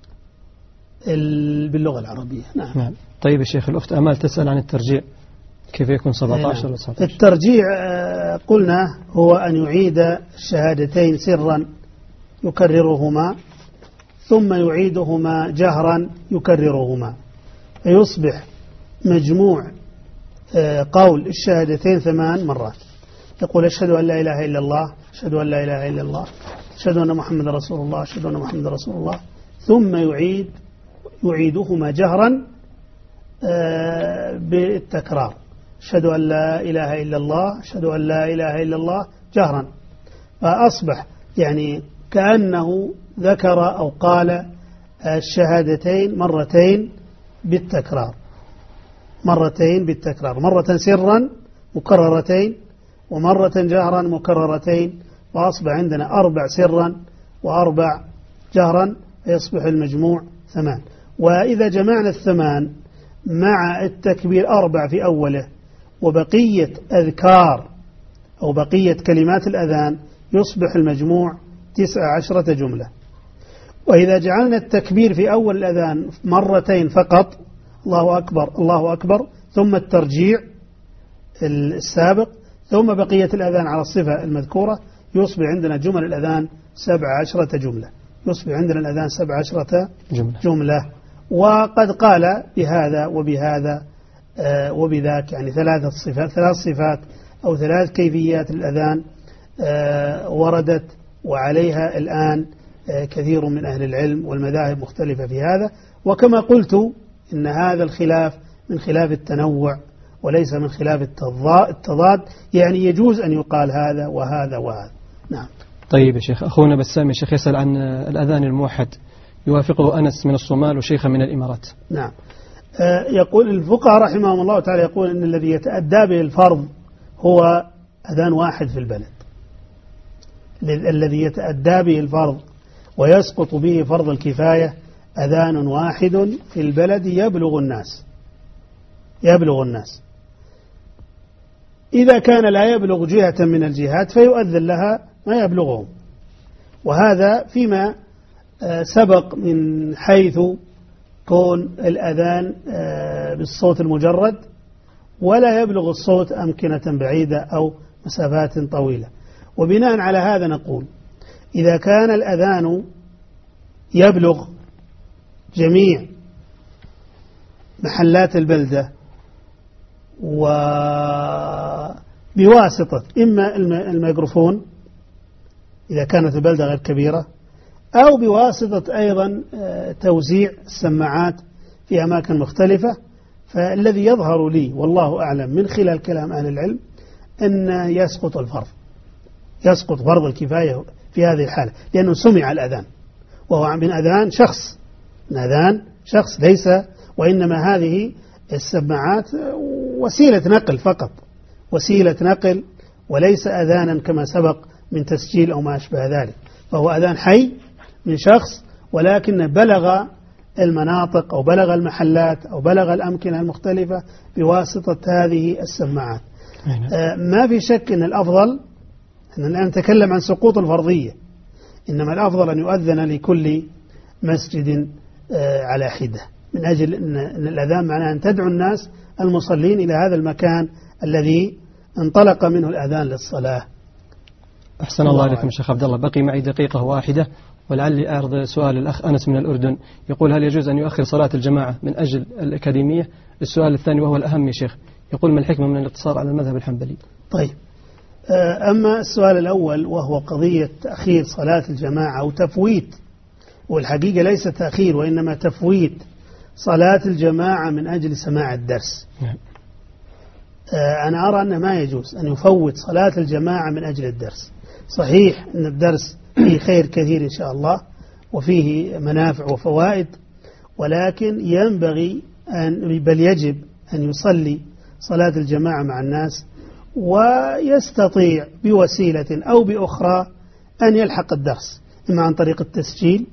باللغة العربية. نعم. نعم. طيب يا شيخ، الأخت أمال تسأل عن الترجيع. كيف يكون سبعة عشر و تسعة عشر؟ الترجيع قلنا هو أن يعيد الشهادتين سرا يكررهما ثم يعيدهما جهرا يكررهما فيصبح مجموع قول الشهادتين ثمان مرات. يقول أشهد أن لا إله إلا الله، أشهد أن لا إله إلا الله، أشهد أن محمد رسول الله، أشهد أن محمد رسول الله، ثم يعيد يعيدهما جهرا بالتكرار. أشهد أن لا إله إلا الله، أشهد أن لا إله إلا الله جهرا، فأصبح يعني كأنه ذكر أو قال الشهادتين مرتين بالتكرار، مرتين بالتكرار، مرة سرا مكررتين ومرة جهرا مكررتين، وأصبح عندنا أربع سرا وأربع جهرا، فيصبح المجموع ثمان. وإذا جمعنا الثمان مع التكبير أربع في أوله وبقية أذكار أو بقية كلمات الأذان يصبح المجموع تسع عشرة جملة. وإذا جعلنا التكبير في أول الأذان مرتين فقط، الله أكبر الله أكبر، ثم الترجيع السابق، ثم بقية الأذان على الصفة المذكورة، يصبح عندنا جمل الأذان سبع عشرة جملة، يصبح عندنا الأذان سبع عشرة جملة. جملة. وقد قال بهذا وبهذا آه وبذاك، يعني ثلاثة صفات ثلاث صفات أو ثلاث كيفيات الأذان آه وردت، وعليها الآن آه كثير من أهل العلم والمذاهب مختلفة في هذا. وكما قلت إن هذا الخلاف من خلاف التنوع وليس من خلاف التضاد، يعني يجوز أن يقال هذا وهذا وهذا. نعم. طيب يا شيخ، أخونا بسام الشيخ يسأل عن الأذان الموحد يوافقه أنس من الصومال وشيخا من الإمارات. نعم. آه يقول الفقهاء رحمهم الله تعالى يقول إن الذي يتأدى به الفرض هو أذان واحد في البلد، الذي يتأدى به الفرض ويسقط به فرض الكفاية أذان واحد في البلد يبلغ الناس يبلغ الناس إذا كان لا يبلغ جهة من الجهات فيؤذن لها ما يبلغهم. وهذا فيما سبق من حيث كون الأذان بالصوت المجرد ولا يبلغ الصوت أمكنة بعيدة أو مسافات طويلة. وبناء على هذا نقول إذا كان الأذان يبلغ جميع محلات البلدة وبواسطة إما الميكروفون إذا كانت البلدة غير كبيرة، أو بواسطة أيضا توزيع السماعات في أماكن مختلفة، فالذي يظهر لي والله أعلم من خلال كلام أهل العلم أن يسقط الفرض يسقط فرض الكفاية في هذه الحالة، لأنه سمع الأذان وهو من أذان شخص من أذان شخص ليس، وإنما هذه السماعات وسيلة نقل فقط، وسيلة نقل وليس أذانا كما سبق من تسجيل أو ما أشبه ذلك، فهو أذان حي من شخص ولكن بلغ المناطق أو بلغ المحلات أو بلغ الأمكنة المختلفة بواسطة هذه السماعات. آه ما في شك أن الأفضل أن الآن نتكلم عن سقوط الفرضية، إنما الأفضل أن يؤذن لكل مسجد آه على حدة، من أجل أن الأذان معناه أن تدعو الناس المصلين إلى هذا المكان الذي انطلق منه الأذان للصلاة. أحسن الله عليكم شيخ عبد الله، بقي معي دقيقة واحدة ولعلي أعرض سؤال الأخ أنس من الأردن، يقول هل يجوز أن يؤخر صلاة الجماعة من أجل الأكاديمية؟ السؤال الثاني وهو الأهم يا شيخ، يقول ما الحكمة من الاقتصار على المذهب الحنبلي؟ طيب، أما السؤال الأول وهو قضية تأخير صلاة الجماعة أو تفويت، والحقيقة ليس تأخير وإنما تفويت صلاة الجماعة من أجل سماع الدرس. أنا أرى أنه ما يجوز أن يفوت صلاة الجماعة من أجل الدرس. صحيح أن الدرس فيه خير كثير إن شاء الله وفيه منافع وفوائد، ولكن ينبغي أن بل يجب أن يصلي صلاة الجماعة مع الناس ويستطيع بوسيلة أو بأخرى أن يلحق الدرس، إما عن طريق التسجيل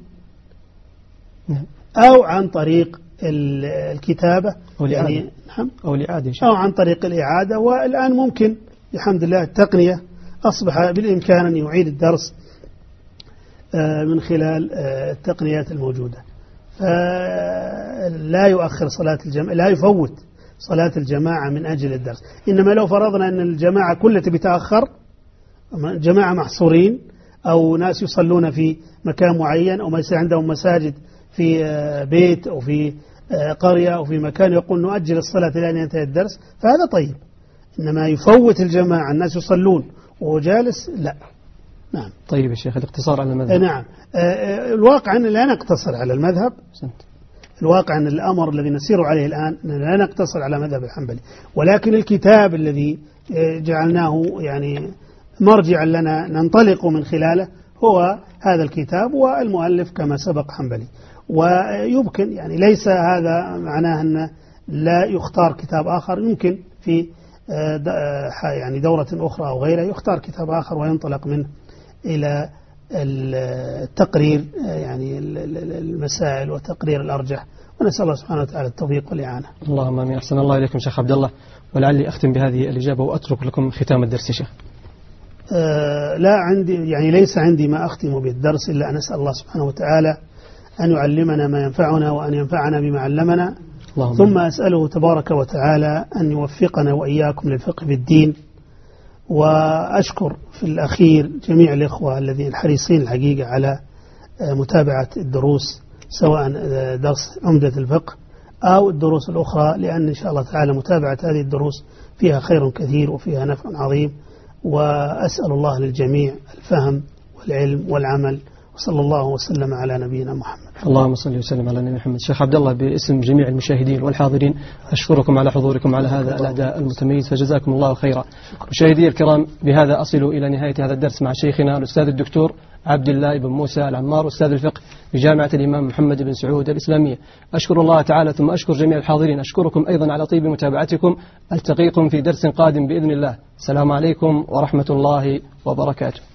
أو عن طريق الكتابة أو يعني أو الإعادة أو عن طريق الإعادة. والآن ممكن الحمد لله التقنية أصبح بالإمكان أن يعيد الدرس من خلال التقنيات الموجودة، فلا يؤخر صلاة الجماعة لا يفوت صلاة الجماعة من أجل الدرس. إنما لو فرضنا أن الجماعة كلها بتأخر، جماعة محصورين أو ناس يصلون في مكان معين، أو ما يصير عندهم مساجد في بيت أو في قرية أو في مكان، يقول نؤجل الصلاة إلى أن ينتهي الدرس، فهذا طيب. إنما يفوت الجماعة، الناس يصلون وهو جالس، لا. نعم. طيب يا شيخ، الاقتصار على المذهب. نعم. الواقع أن لا نقتصر على المذهب. الواقع أن الأمر الذي نسير عليه الآن لا نقتصر على مذهب الحنبلي، ولكن الكتاب الذي جعلناه يعني مرجعا لنا ننطلق من خلاله هو هذا الكتاب، والمؤلف كما سبق حنبلي. ويمكن يعني ليس هذا معناه أن لا يختار كتاب آخر، يمكن في يعني دورة أخرى أو غيرها يختار كتاب آخر وينطلق منه إلى التقرير يعني المسائل وتقرير الأرجح، ونسأل الله سبحانه وتعالى التوفيق والإعانة. اللهم آمين. أحسن الله إليكم شيخ عبد الله، ولعلي أختم بهذه الإجابة وأترك لكم ختام الدرس يا شيخ. أه لا عندي يعني ليس عندي ما أختم بالدرس إلا أن أسأل الله سبحانه وتعالى أن يعلمنا ما ينفعنا وأن ينفعنا بما علمنا، ثم أسأله تبارك وتعالى أن يوفقنا وإياكم للفقه في الدين. وأشكر في الأخير جميع الإخوة الذين الحريصين الحقيقة على متابعة الدروس، سواء درس عمدة الفقه أو الدروس الأخرى، لأن إن شاء الله تعالى متابعة هذه الدروس فيها خير كثير وفيها نفع عظيم. وأسأل الله للجميع الفهم والعلم والعمل، وصلى الله وسلم على نبينا محمد. اللهم صل وسلم على نبينا محمد. شيخ عبد الله، باسم جميع المشاهدين والحاضرين أشكركم على حضوركم على هذا الأداء المتميز، فجزاكم الله خيرا. مشاهدي الكرام، بهذا أصل إلى نهاية هذا الدرس مع شيخنا الأستاذ الدكتور عبد الله بن موسى العمار، أستاذ الفقه بجامعة الإمام محمد بن سعود الإسلامية. أشكر الله تعالى ثم أشكر جميع الحاضرين. أشكركم أيضا على طيب متابعتكم. ألتقيكم في درس قادم بإذن الله. السلام عليكم ورحمة الله وبركاته.